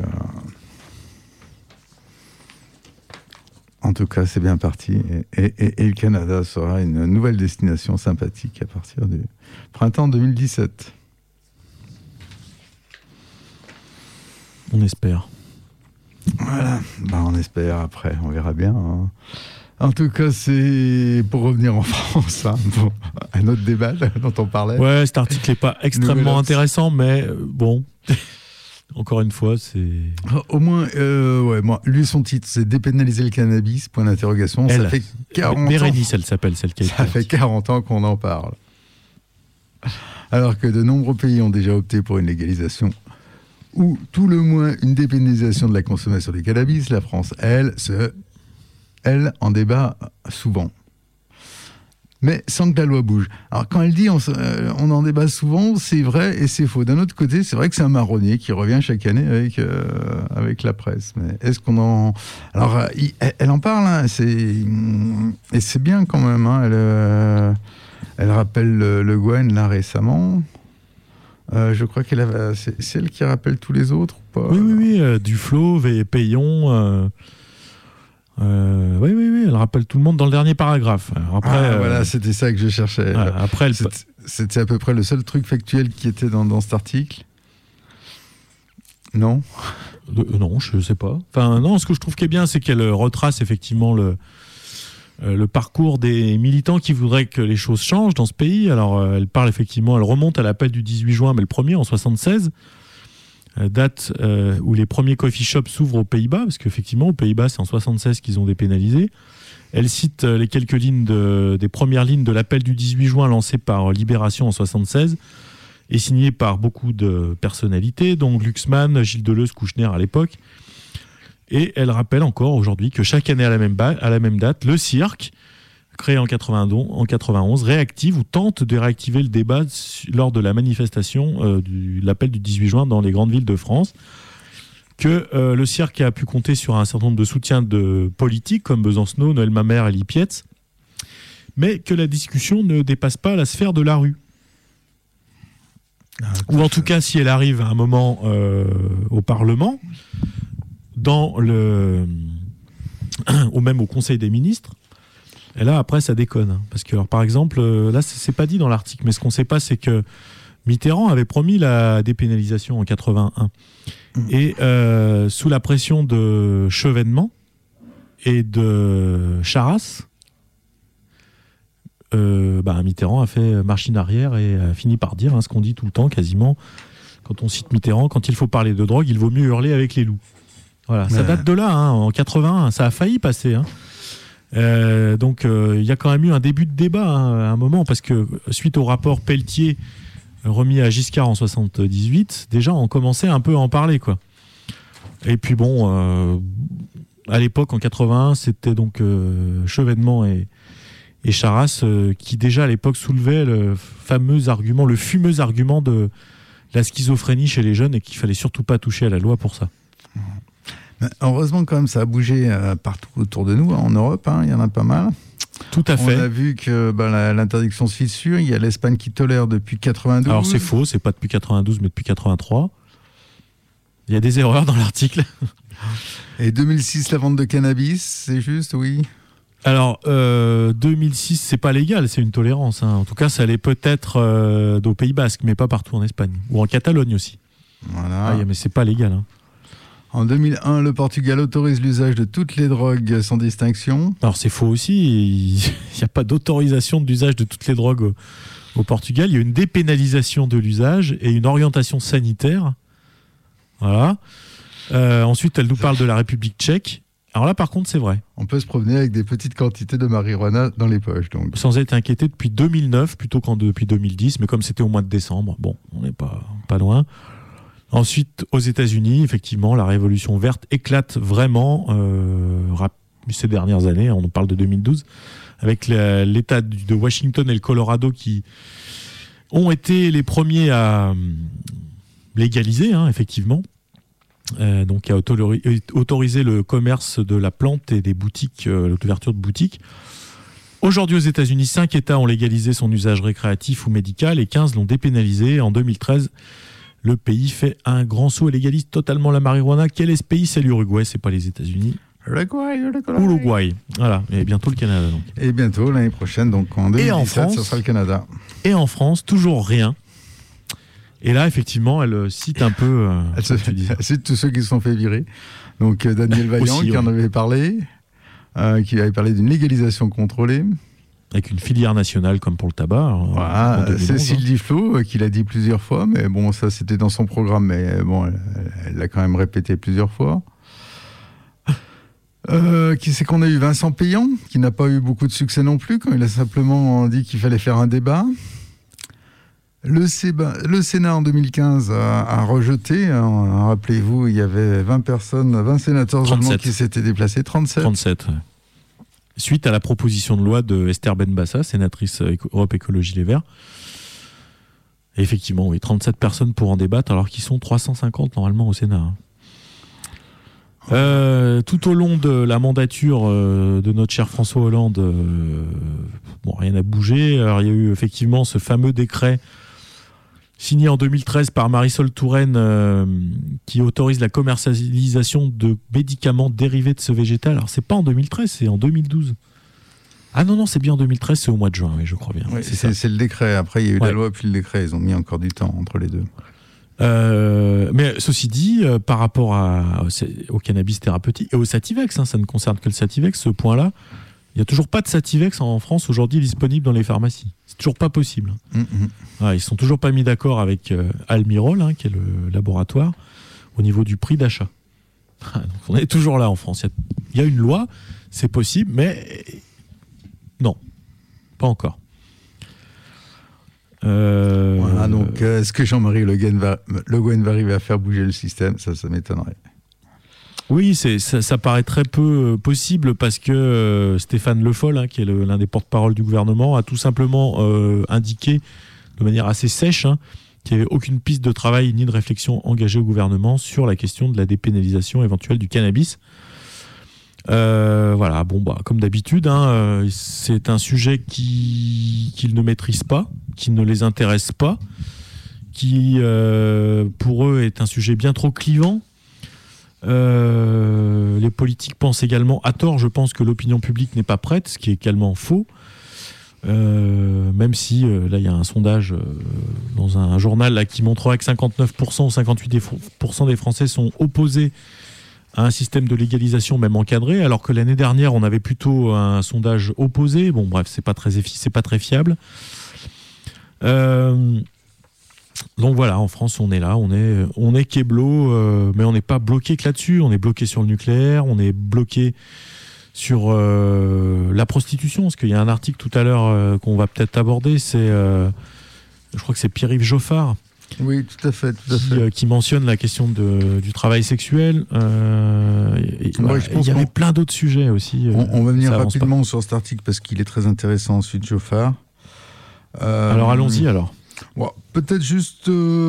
[SPEAKER 6] En tout cas, c'est bien parti. Et le Canada sera une nouvelle destination sympathique à partir du printemps 2017.
[SPEAKER 7] On espère.
[SPEAKER 6] Voilà. On espère après. On verra bien. Hein. En tout cas, c'est pour revenir en France, hein, un autre débat dont on parlait.
[SPEAKER 7] Ouais, cet article n'est pas extrêmement intéressant, mais bon... Encore une fois, c'est...
[SPEAKER 6] Au moins, lui, son titre, c'est « Dépénaliser le cannabis », point d'interrogation. Ça fait 40 ans...
[SPEAKER 7] Bérénice, elle s'appelle, celle qui a été...
[SPEAKER 6] Ça fait 40 ans qu'on en parle. Alors que de nombreux pays ont déjà opté pour une légalisation ou tout le moins une dépénalisation de la consommation du cannabis. La France, elle en débat souvent. Mais sans que la loi bouge. Alors quand elle dit on en débat souvent, c'est vrai et c'est faux. D'un autre côté, c'est vrai que c'est un marronnier qui revient chaque année avec la presse. Mais est-ce qu'on en... Alors, elle en parle, hein, et c'est bien quand même. Hein, elle rappelle Le Guen, là, récemment. Je crois c'est elle qui rappelle tous les autres ou pas?
[SPEAKER 7] Oui, Duflo, Payon... Oui, elle rappelle tout le monde dans le dernier paragraphe. Alors après,
[SPEAKER 6] voilà, c'était ça que je cherchais.
[SPEAKER 7] Après,
[SPEAKER 6] c'était à peu près le seul truc factuel qui était dans cet article. Non
[SPEAKER 7] non, je sais pas. Enfin, non, ce que je trouve qui est bien, c'est qu'elle retrace effectivement le parcours des militants qui voudraient que les choses changent dans ce pays. Alors, elle remonte à l'appel du 18 juin, mais le premier en 76, date où les premiers coffee shops s'ouvrent aux Pays-Bas, parce qu'effectivement, aux Pays-Bas, c'est en 76 qu'ils ont dépénalisé. Elle cite les quelques lignes des premières lignes de l'appel du 18 juin lancé par Libération en 76 et signé par beaucoup de personnalités, dont Glucksmann, Gilles Deleuze, Kouchner à l'époque. Et elle rappelle encore aujourd'hui que chaque année à la même date, le cirque, créé en 91, réactive ou tente de réactiver le débat lors de la manifestation de l'appel du 18 juin dans les grandes villes de France. Que le cirque a pu compter sur un certain nombre de soutiens de politiques comme Besancenot, Noël Mamère, Elie Pietz, mais que la discussion ne dépasse pas la sphère de la rue. Ou en tout cas, si elle arrive à un moment au Parlement, ou même au Conseil des ministres, et là, après, ça déconne. Parce que, alors, par exemple, là, c'est pas dit dans l'article, mais ce qu'on ne sait pas, c'est que Mitterrand avait promis la dépénalisation en 81. Et sous la pression de Chevènement et de Charras, Mitterrand a fait machine arrière et a fini par dire ce qu'on dit tout le temps, quasiment, quand on cite Mitterrand, quand il faut parler de drogue, il vaut mieux hurler avec les loups. Voilà, ça date de là, en 81, ça a failli passer. Donc il y a quand même eu un début de débat à un moment, parce que suite au rapport Pelletier remis à Giscard en 78, déjà on commençait un peu à en parler, quoi. Et puis bon, à l'époque en 81, c'était donc Chevènement et Charras qui déjà à l'époque soulevaient le fumeux argument de la schizophrénie chez les jeunes et qu'il fallait surtout pas toucher à la loi pour ça.
[SPEAKER 6] Heureusement quand même, ça a bougé partout autour de nous, en Europe, il y en a pas mal.
[SPEAKER 7] Tout à fait.
[SPEAKER 6] On a vu que l'interdiction se fissure. Il y a l'Espagne qui tolère depuis 92.
[SPEAKER 7] Alors c'est faux, c'est pas depuis 92, mais depuis 83. Il y a des erreurs dans l'article.
[SPEAKER 6] Et 2006, la vente de cannabis, c'est juste, oui.
[SPEAKER 7] Alors 2006, c'est pas légal, c'est une tolérance. En tout cas, ça allait peut-être au Pays Basque, mais pas partout en Espagne ou en Catalogne aussi.
[SPEAKER 6] Voilà.
[SPEAKER 7] Mais c'est pas légal.
[SPEAKER 6] En 2001, le Portugal autorise l'usage de toutes les drogues sans distinction.
[SPEAKER 7] Alors c'est faux aussi, il n'y a pas d'autorisation de l'usage de toutes les drogues au Portugal. Il y a une dépénalisation de l'usage et une orientation sanitaire. Voilà. Ensuite, elle nous parle de la République tchèque. Alors là, par contre, c'est vrai.
[SPEAKER 6] On peut se promener avec des petites quantités de marijuana dans les poches. Donc.
[SPEAKER 7] Sans être inquiété depuis 2009 plutôt qu'en depuis 2010, mais comme c'était au mois de décembre, bon, on n'est pas loin. Ensuite, aux États-Unis, effectivement, la révolution verte éclate vraiment ces dernières années. On parle de 2012, avec l'État de Washington et le Colorado qui ont été les premiers à légaliser, effectivement. Donc, à autoriser le commerce de la plante et des boutiques, l'ouverture de boutiques. Aujourd'hui, aux États-Unis, 5 États ont légalisé son usage récréatif ou médical et 15 l'ont dépénalisé. En 2013, le pays fait un grand saut et légalise totalement la marijuana. Quel est ce pays ? C'est l'Uruguay, c'est pas les États-Unis. Uruguay. Voilà, et bientôt le Canada. Donc.
[SPEAKER 6] Et bientôt, l'année prochaine, donc en 2017, ce sera le Canada.
[SPEAKER 7] Et en France, toujours rien. Et là, effectivement, elle cite un peu...
[SPEAKER 6] elle cite tous ceux qui se sont fait virer. Donc Daniel Vaillant, aussi, qui en avait parlé, qui avait parlé d'une légalisation contrôlée.
[SPEAKER 7] Avec une filière nationale comme pour le tabac.
[SPEAKER 6] Voilà, Cécile Duflot, qui l'a dit plusieurs fois, mais bon, ça c'était dans son programme, mais bon, elle l'a quand même répété plusieurs fois. Qui c'est qu'on a eu ? Vincent Payan, qui n'a pas eu beaucoup de succès non plus, quand il a simplement dit qu'il fallait faire un débat. Le Sénat en 2015 a rejeté, rappelez-vous, il y avait 20 sénateurs allemands qui s'étaient déplacés, 37.
[SPEAKER 7] Suite à la proposition de loi de Esther Benbassa, sénatrice Europe Écologie Les Verts. Et effectivement, oui, 37 personnes pour en débattre, alors qu'ils sont 350 normalement au Sénat. Tout au long de la mandature de notre cher François Hollande, rien n'a bougé. Alors, il y a eu effectivement ce fameux décret signé en 2013 par Marisol Touraine, qui autorise la commercialisation de médicaments dérivés de ce végétal. Alors, c'est pas en 2013, c'est en 2012. Ah non, c'est bien en 2013, c'est au mois de juin, oui, je crois bien.
[SPEAKER 6] Oui, c'est le décret. Après, il y a eu la loi, puis le décret. Ils ont mis encore du temps entre les deux.
[SPEAKER 7] Mais ceci dit, par rapport au cannabis thérapeutique et au Sativex, ça ne concerne que le Sativex, ce point-là, il n'y a toujours pas de Sativex en France aujourd'hui disponible dans les pharmacies. C'est toujours pas possible. Ils sont toujours pas mis d'accord avec Almirall, qui est le laboratoire, au niveau du prix d'achat. Donc on est toujours là en France. Il y a une loi, c'est possible, mais non, pas encore.
[SPEAKER 6] Voilà, donc est-ce que Jean-Marie Le Guen va arriver à faire bouger le système ? Ça m'étonnerait.
[SPEAKER 7] Oui, ça paraît très peu possible parce que Stéphane Le Foll, qui est l'un des porte-parole du gouvernement, a tout simplement indiqué de manière assez sèche qu'il n'y avait aucune piste de travail ni de réflexion engagée au gouvernement sur la question de la dépénalisation éventuelle du cannabis. Voilà, comme d'habitude, c'est un sujet qu'ils ne maîtrisent pas, qui ne les intéresse pas, qui pour eux est un sujet bien trop clivant. Les politiques pensent également, à tort, je pense que l'opinion publique n'est pas prête, ce qui est également faux. Même si là il y a un sondage dans un journal là, qui montrera que 59% ou 58% des Français sont opposés à un système de légalisation même encadré, alors que l'année dernière on avait plutôt un sondage opposé. Bon bref, c'est pas très fiable. Donc voilà, en France on est là, on est kéblo, mais on n'est pas bloqué que là-dessus. On est bloqué sur le nucléaire, on est bloqué sur la prostitution, parce qu'il y a un article tout à l'heure qu'on va peut-être aborder, c'est je crois que c'est Pierre-Yves Joffard.
[SPEAKER 6] Oui, tout à fait.
[SPEAKER 7] Qui mentionne la question du travail sexuel. Il y avait plein d'autres sujets aussi.
[SPEAKER 6] On va venir rapidement sur cet article parce qu'il est très intéressant ensuite, Joffard.
[SPEAKER 7] Alors allons-y alors.
[SPEAKER 6] Peut-être juste...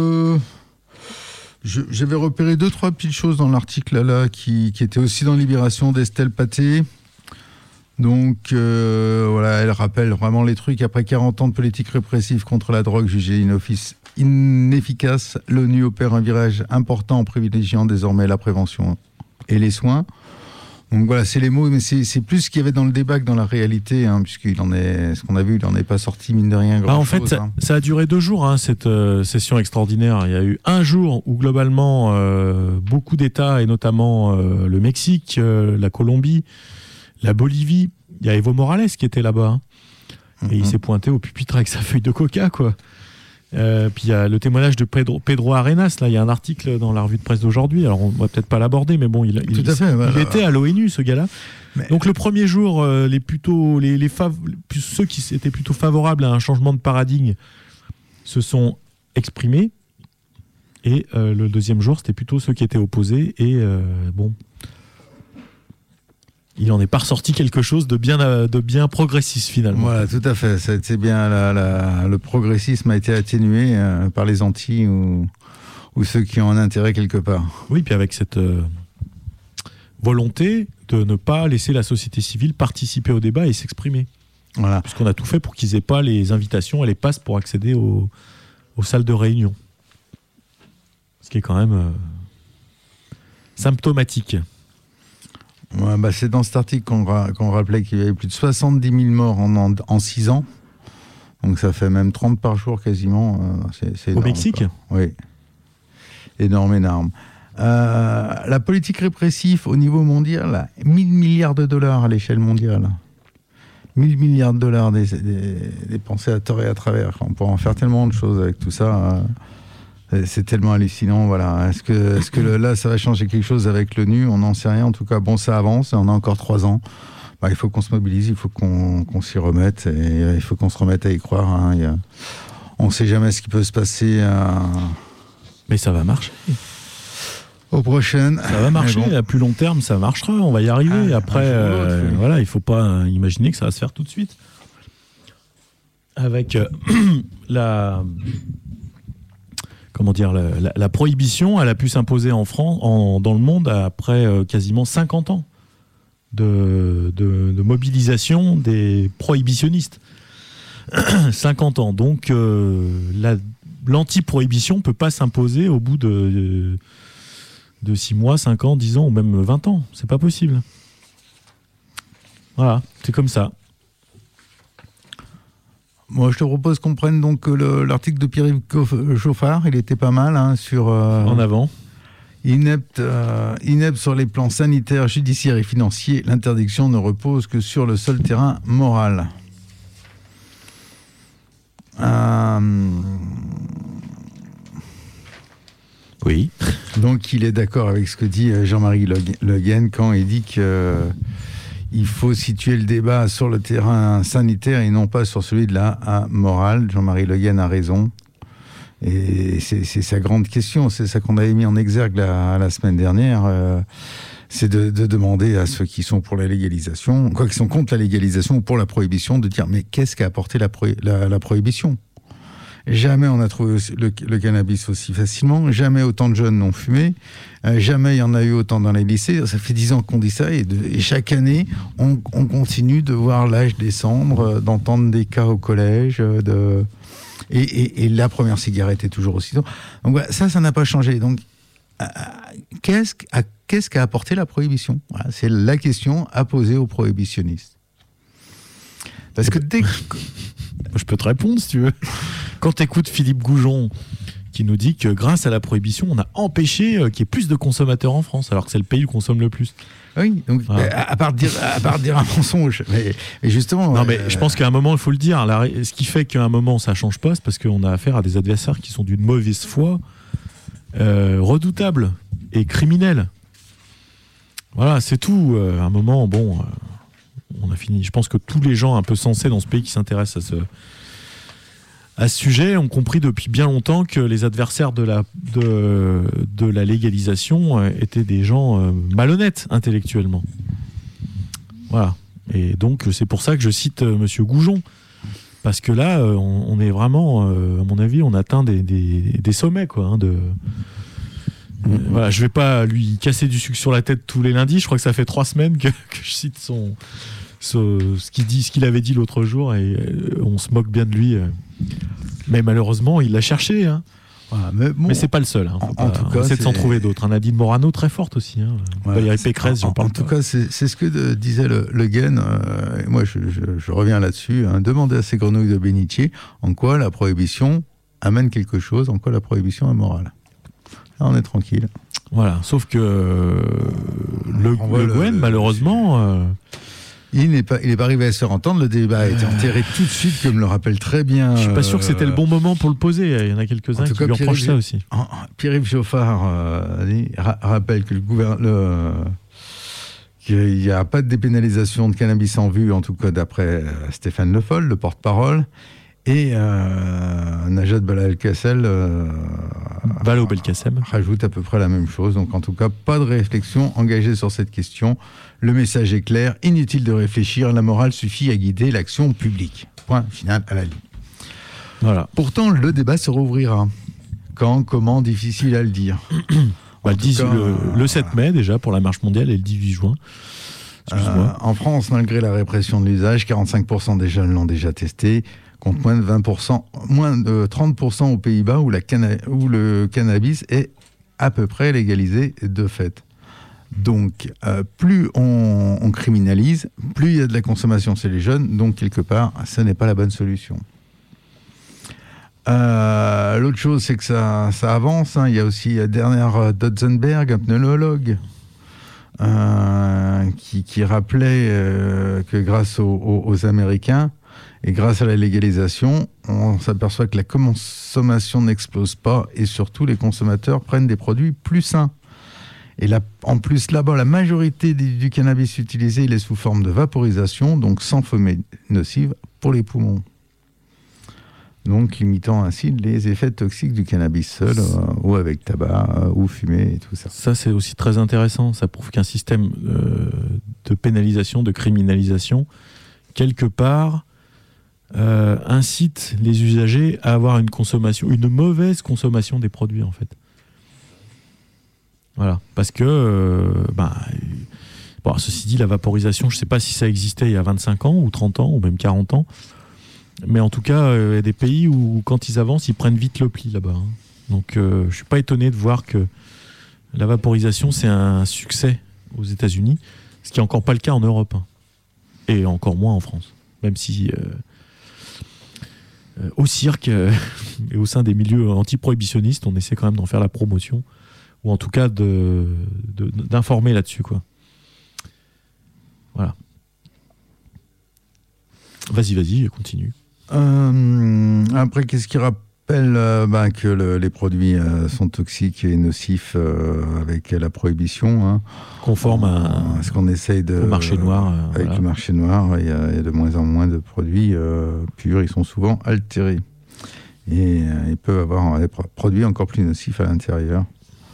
[SPEAKER 6] J'avais repéré 2-3 petites choses dans l'article là qui étaient aussi dans Libération d'Estelle Pathé. Donc voilà, elle rappelle vraiment les trucs. Après 40 ans de politique répressive contre la drogue jugée inefficace, l'ONU opère un virage important en privilégiant désormais la prévention et les soins. Donc voilà, c'est les mots, mais c'est plus ce qu'il y avait dans le débat que dans la réalité, puisqu'il en est, ce qu'on a vu, il n'en est pas sorti, mine de rien, grand-chose.
[SPEAKER 7] En fait, ça a duré 2 jours, cette session extraordinaire. Il y a eu un jour où, globalement, beaucoup d'États, et notamment le Mexique, la Colombie, la Bolivie, il y a Evo Morales qui était là-bas. Et il s'est pointé au pupitre avec sa feuille de coca, quoi. Puis il y a le témoignage de Pedro Arenas. Là, il y a un article dans la revue de presse d'aujourd'hui. Alors, on va peut-être pas l'aborder, mais bon, il était à l'ONU, ce gars-là. Mais... Donc, le premier jour, ceux qui étaient plutôt favorables à un changement de paradigme se sont exprimés. Et le deuxième jour, c'était plutôt ceux qui étaient opposés. Et il en est pas ressorti quelque chose de bien progressiste finalement.
[SPEAKER 6] Voilà, tout à fait. C'est bien le progressisme a été atténué par les antis ou ceux qui ont un intérêt quelque part.
[SPEAKER 7] Oui, puis avec cette volonté de ne pas laisser la société civile participer au débat et s'exprimer.
[SPEAKER 6] Voilà.
[SPEAKER 7] Puisqu'on a tout fait pour qu'ils aient pas les invitations et les passes pour accéder aux salles de réunion. Ce qui est quand même symptomatique.
[SPEAKER 6] Ouais, c'est dans cet article qu'on rappelait qu'il y avait plus de 70 000 morts en 6 ans. Donc ça fait même 30 par jour quasiment. C'est énorme,
[SPEAKER 7] au Mexique,
[SPEAKER 6] quoi. Oui. Énorme. La politique répressive au niveau mondial, 1000 milliards de dollars à l'échelle mondiale. 1000 milliards de dollars dépensés à tort et à travers. On pourrait en faire tellement de choses avec tout ça. C'est tellement hallucinant, voilà. Est-ce que là, ça va changer quelque chose avec l'ONU ? On n'en sait rien. En tout cas, ça avance. On a encore 3 ans. Il faut qu'on se mobilise, il faut qu'on s'y remette. Et il faut qu'on se remette à y croire. On ne sait jamais ce qui peut se passer.
[SPEAKER 7] Mais ça va marcher.
[SPEAKER 6] Aux prochaines.
[SPEAKER 7] Ça va marcher. À plus long terme, ça marchera. On va y arriver. Après, voilà, il ne faut pas imaginer que ça va se faire tout de suite. Avec la prohibition, elle a pu s'imposer en France, dans le monde après quasiment 50 ans de mobilisation des prohibitionnistes. 50 ans. Donc la l'anti-prohibition peut pas s'imposer au bout de 6 mois, 5 ans, 10 ans ou même 20 ans. C'est pas possible. Voilà, c'est comme ça.
[SPEAKER 6] Moi, je te propose qu'on prenne donc l'article de Pierre-Yves Chauffard. Il était pas mal sur...
[SPEAKER 7] En avant.
[SPEAKER 6] Inepte sur les plans sanitaires, judiciaires et financiers. L'interdiction ne repose que sur le seul terrain moral.
[SPEAKER 7] Oui.
[SPEAKER 6] Donc, il est d'accord avec ce que dit Jean-Marie Le Guen quand il dit que... il faut situer le débat sur le terrain sanitaire et non pas sur celui de la morale. Jean-Marie Le Guen a raison. Et c'est sa grande question. C'est ça qu'on avait mis en exergue la semaine dernière. C'est de demander à ceux qui sont pour la légalisation, qui sont contre la légalisation ou pour la prohibition, de dire mais qu'est-ce qu'a apporté la prohibition ? Jamais on a trouvé le cannabis aussi facilement, jamais autant de jeunes n'ont fumé, jamais il y en a eu autant dans les lycées. Ça fait 10 ans qu'on dit ça et chaque année on continue de voir l'âge descendre, d'entendre des cas au collège, et la première cigarette est toujours aussi tôt. Donc voilà, ça n'a pas changé. Donc qu'est-ce qu'a apporté la prohibition ? Voilà, c'est la question à poser aux prohibitionnistes. Parce que dès que...
[SPEAKER 7] Je peux te répondre si tu veux. Quand tu écoutes Philippe Goujon qui nous dit que grâce à la prohibition, on a empêché qu'il y ait plus de consommateurs en France, alors que c'est le pays où consomme le plus.
[SPEAKER 6] Oui, donc à part dire un mensonge. Mais justement...
[SPEAKER 7] Non, mais je pense qu'à un moment, il faut le dire. Ce qui fait qu'à un moment, ça ne change pas, c'est parce qu'on a affaire à des adversaires qui sont d'une mauvaise foi, redoutables et criminels. Voilà, c'est tout. À un moment, on a fini. Je pense que tous les gens un peu sensés dans ce pays qui s'intéressent à ce sujet ont compris depuis bien longtemps que les adversaires de la légalisation étaient des gens malhonnêtes intellectuellement. Voilà. Et donc c'est pour ça que je cite Monsieur Goujon, parce que là on est vraiment, à mon avis, on atteint des sommets quoi. Voilà, je vais pas lui casser du sucre sur la tête tous les lundis. Je crois que ça fait 3 semaines que je cite ce qu'il avait dit l'autre jour et on se moque bien de lui. Mais malheureusement, il l'a cherché. Hein.
[SPEAKER 6] Voilà,
[SPEAKER 7] mais c'est pas le seul. Hein.
[SPEAKER 6] En tout cas,
[SPEAKER 7] on essaie de s'en trouver d'autres. Nadine Morano, très forte aussi. Hein. Valérie Pécresse, j'en parle.
[SPEAKER 6] En tout cas, c'est ce que disait Le Guen. Et moi, je reviens là-dessus. Demandez à ces grenouilles de bénitier en quoi la prohibition amène quelque chose, en quoi la prohibition est morale. Là, on est tranquille.
[SPEAKER 7] Voilà, sauf que Le Guen, malheureusement...
[SPEAKER 6] Il n'est pas arrivé à se faire entendre. Le débat a été enterré tout de suite, comme le rappelle très bien...
[SPEAKER 7] Je suis pas sûr que c'était le bon moment pour le poser. Il y en a quelques-uns qui lui reprochent ça aussi.
[SPEAKER 6] Pierre-Yves Chauffard rappelle que qu'il n'y a pas de dépénalisation de cannabis en vue, en tout cas d'après Stéphane Le Foll, le porte-parole. Et Najat Vallaud-Belkacem rajoute à peu près la même chose. Donc en tout cas, pas de réflexion engagée sur cette question. Le message est clair, inutile de réfléchir, la morale suffit à guider l'action publique. Point final à la ligne.
[SPEAKER 7] Voilà.
[SPEAKER 6] Pourtant, le débat se rouvrira. Quand, comment, difficile à le dire.
[SPEAKER 7] Le 7 mai déjà pour la marche mondiale et le 18 juin.
[SPEAKER 6] En France, malgré la répression de l'usage, 45% des jeunes l'ont déjà testé, contre moins de 30% aux Pays-Bas où le cannabis est à peu près légalisé de fait. Donc, plus on criminalise, plus il y a de la consommation chez les jeunes, donc quelque part, ce n'est pas la bonne solution. L'autre chose, c'est que ça avance. Il y a aussi Derner Dotzenberg, un pneumologue, qui rappelait que grâce aux Américains, et grâce à la légalisation, on s'aperçoit que la consommation n'explose pas et surtout les consommateurs prennent des produits plus sains. Et là, en plus, là-bas, la majorité du cannabis utilisé, il est sous forme de vaporisation, donc sans fumée nocive pour les poumons. Donc limitant ainsi les effets toxiques du cannabis seul, ou avec tabac, ou fumée et tout ça.
[SPEAKER 7] Ça, c'est aussi très intéressant. Ça prouve qu'un système de pénalisation, de criminalisation, quelque part... incite les usagers à avoir une mauvaise consommation des produits en fait. Voilà, parce que ceci dit, la vaporisation, je ne sais pas si ça existait il y a 25 ans ou 30 ans ou même 40 ans. Mais en tout cas, il y a des pays où, quand ils avancent, ils prennent vite le pli là-bas. Hein. Donc, je ne suis pas étonné de voir que la vaporisation, c'est un succès aux États-Unis, ce qui n'est encore pas le cas en Europe. Hein. Et encore moins en France. Même si, au cirque et au sein des milieux anti-prohibitionnistes, on essaie quand même d'en faire la promotion, ou en tout cas d'informer là-dessus, quoi. Voilà. Vas-y, continue.
[SPEAKER 6] Après, qu'est-ce qui rappelle que les produits sont toxiques et nocifs avec la prohibition, hein,
[SPEAKER 7] conforme à
[SPEAKER 6] ce qu'on essaye
[SPEAKER 7] au marché noir.
[SPEAKER 6] Avec le marché noir, il y a de moins en moins de produits purs, ils sont souvent altérés. Et ils peuvent avoir des produits encore plus nocifs à l'intérieur.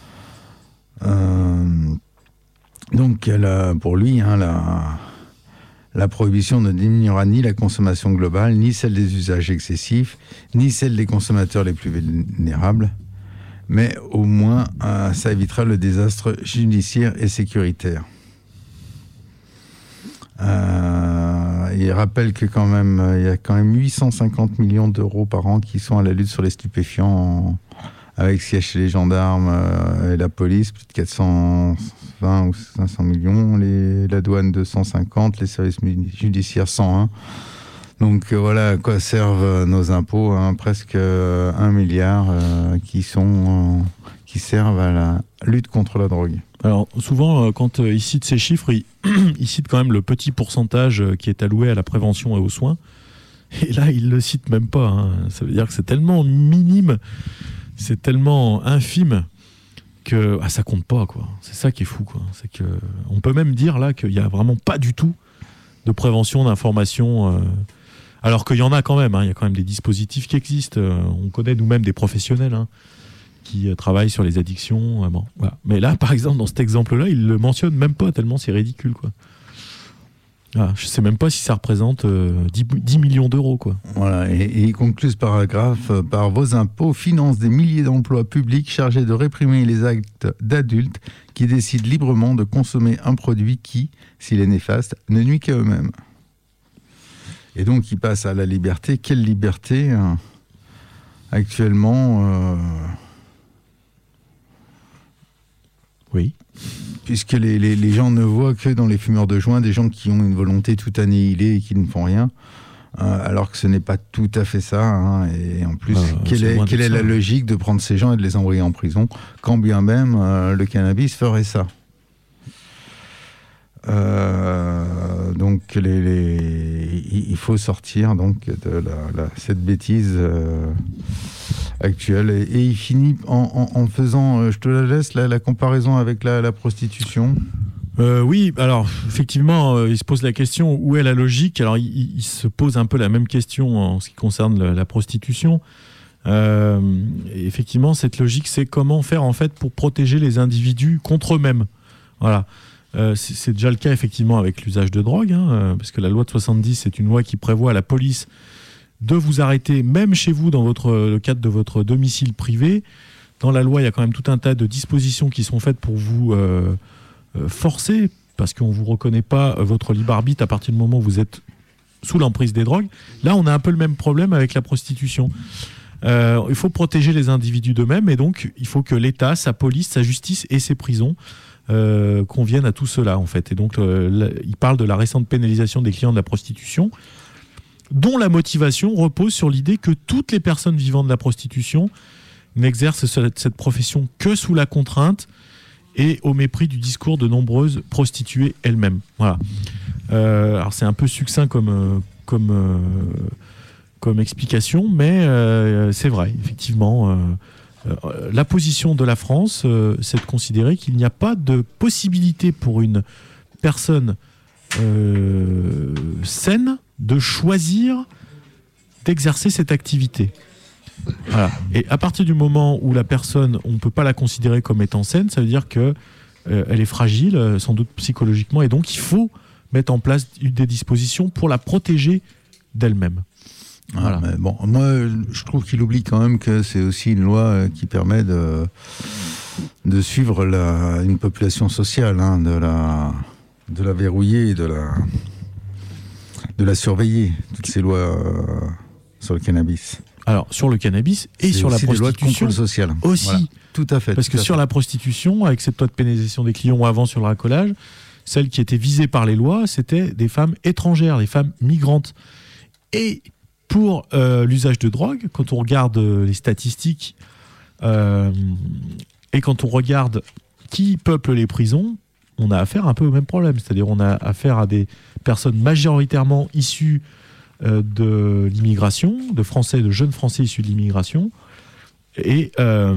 [SPEAKER 6] Donc, pour lui, hein, la prohibition ne diminuera ni la consommation globale, ni celle des usages excessifs, ni celle des consommateurs les plus vulnérables. Mais au moins, ça évitera le désastre judiciaire et sécuritaire. Il rappelle que quand même, il y a quand même 850 millions d'euros par an qui sont à la lutte sur les stupéfiants, avec siège chez les gendarmes et la police, plus de 420 ou 500 millions, la douane 250, les services judiciaires 101. Donc voilà à quoi servent nos impôts, hein, presque 1 milliard qui servent à la lutte contre la drogue.
[SPEAKER 7] Alors souvent, quand il cite ces chiffres, il cite quand même le petit pourcentage qui est alloué à la prévention et aux soins. Et là, il le cite même pas. Hein. Ça veut dire que c'est tellement minime, c'est tellement infime que ça compte pas, quoi. C'est ça qui est fou, quoi. C'est que on peut même dire là qu'il y a vraiment pas du tout de prévention, d'information. Alors qu'il y en a quand même. Hein. Il y a quand même des dispositifs qui existent. On connaît nous-mêmes des professionnels. Hein, qui travaillent sur les addictions. Bon, voilà. Mais là, par exemple, dans cet exemple-là, il le mentionne même pas, tellement c'est ridicule, quoi. Ah, je sais même pas si ça représente 10 millions d'euros, quoi.
[SPEAKER 6] Voilà, et il conclut ce paragraphe par « Vos impôts financent des milliers d'emplois publics chargés de réprimer les actes d'adultes qui décident librement de consommer un produit qui, s'il est néfaste, ne nuit qu'à eux-mêmes. » Et donc, il passe à la liberté. Quelle liberté, hein, actuellement
[SPEAKER 7] Oui.
[SPEAKER 6] Puisque les gens ne voient que dans les fumeurs de joint des gens qui ont une volonté tout annihilée et qui ne font rien, alors que ce n'est pas tout à fait ça. Hein, et en plus, quelle est la logique de prendre ces gens et de les envoyer en prison, quand bien même le cannabis ferait ça. Donc il faut sortir donc de cette bêtise actuelle, et il finit en faisant, je te la laisse, la comparaison avec la prostitution.
[SPEAKER 7] Oui, alors effectivement, il se pose la question, où est la logique ? Alors il se pose un peu la même question en ce qui concerne la prostitution. Effectivement, cette logique, c'est comment faire en fait pour protéger les individus contre eux-mêmes. Voilà. C'est déjà le cas effectivement avec l'usage de drogue, hein, parce que la loi de 70, c'est une loi qui prévoit à la police de vous arrêter même chez vous dans le cadre de votre domicile privé. Dans la loi, il y a quand même tout un tas de dispositions qui sont faites pour vous forcer, parce qu'on ne vous reconnaît pas votre libre arbitre à partir du moment où vous êtes sous l'emprise des drogues. Là, on a un peu le même problème avec la prostitution. Il faut protéger les individus d'eux-mêmes, et donc il faut que l'État, sa police, sa justice et ses prisons conviennent à tout cela, en fait. Et donc, il parle de la récente pénalisation des clients de la prostitution, dont la motivation repose sur l'idée que toutes les personnes vivant de la prostitution n'exercent cette profession que sous la contrainte et au mépris du discours de nombreuses prostituées elles-mêmes. Voilà. Alors, c'est un peu succinct comme explication, mais c'est vrai, effectivement. La position de la France, c'est de considérer qu'il n'y a pas de possibilité pour une personne saine de choisir d'exercer cette activité. Voilà. Et à partir du moment où la personne, on ne peut pas la considérer comme étant saine, ça veut dire qu'elle est fragile, sans doute psychologiquement, et donc il faut mettre en place des dispositions pour la protéger d'elle-même. Voilà.
[SPEAKER 6] Mais bon, moi, je trouve qu'il oublie quand même que c'est aussi une loi qui permet de suivre une population sociale, hein, de la verrouiller et de la surveiller. Toutes ces lois sur le cannabis.
[SPEAKER 7] Alors, sur le cannabis et sur la
[SPEAKER 6] prostitution. Des lois de contrôle social.
[SPEAKER 7] Aussi.
[SPEAKER 6] Voilà. Tout à fait.
[SPEAKER 7] Parce que sur la prostitution, avec cette loi de pénalisation des clients ou avant sur le racolage, celles qui étaient visées par les lois, c'était des femmes étrangères, des femmes migrantes. Et pour l'usage de drogue, quand on regarde les statistiques et quand on regarde qui peuple les prisons, on a affaire un peu au même problème. C'est-à-dire on a affaire à des personnes majoritairement issues de l'immigration, de Français, de jeunes Français issus de l'immigration. Et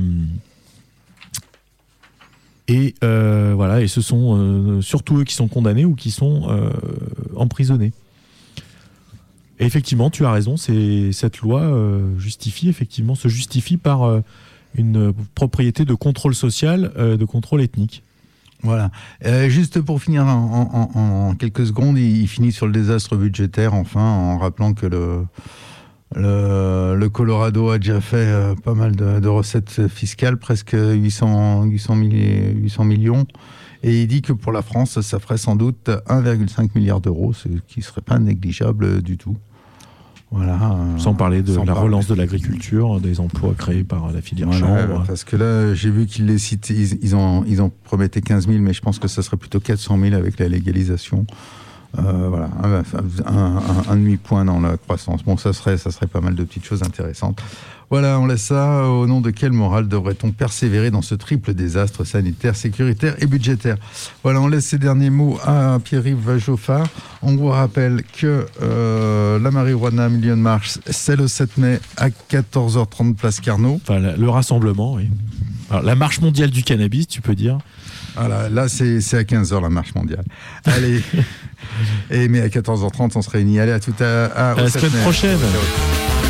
[SPEAKER 7] voilà, et ce sont surtout eux qui sont condamnés ou qui sont emprisonnés. Et effectivement, tu as raison, cette loi se justifie par une propriété de contrôle social, de contrôle ethnique.
[SPEAKER 6] Voilà. Juste pour finir en quelques secondes, il finit sur le désastre budgétaire, enfin, en rappelant que le Colorado a déjà fait pas mal de recettes fiscales, presque 800 millions. Et il dit que pour la France, ça ferait sans doute 1,5 milliard d'euros, ce qui ne serait pas négligeable du tout. Voilà,
[SPEAKER 7] sans parler de la relance de l'agriculture, des emplois créés par la filière chambre.
[SPEAKER 6] Parce que là, j'ai vu qu'ils les citent, ils ont prometté 15 000, mais je pense que ça serait plutôt 400 000 avec la légalisation. Voilà, un demi-point dans la croissance. Bon, ça serait pas mal de petites choses intéressantes. Voilà, on laisse ça. Au nom de quelle morale devrait-on persévérer dans ce triple désastre sanitaire, sécuritaire et budgétaire? Voilà, on laisse ces derniers mots à Pierre-Yves Joffard. On vous rappelle que la marijuana Million March, c'est le 7 mai à 14h30 place Carnot.
[SPEAKER 7] Enfin, le rassemblement, oui. Alors, la marche mondiale du cannabis, tu peux dire.
[SPEAKER 6] Voilà, là, c'est à 15h la marche mondiale. Allez. Mais à 14h30, on se réunit. Allez, à la semaine prochaine.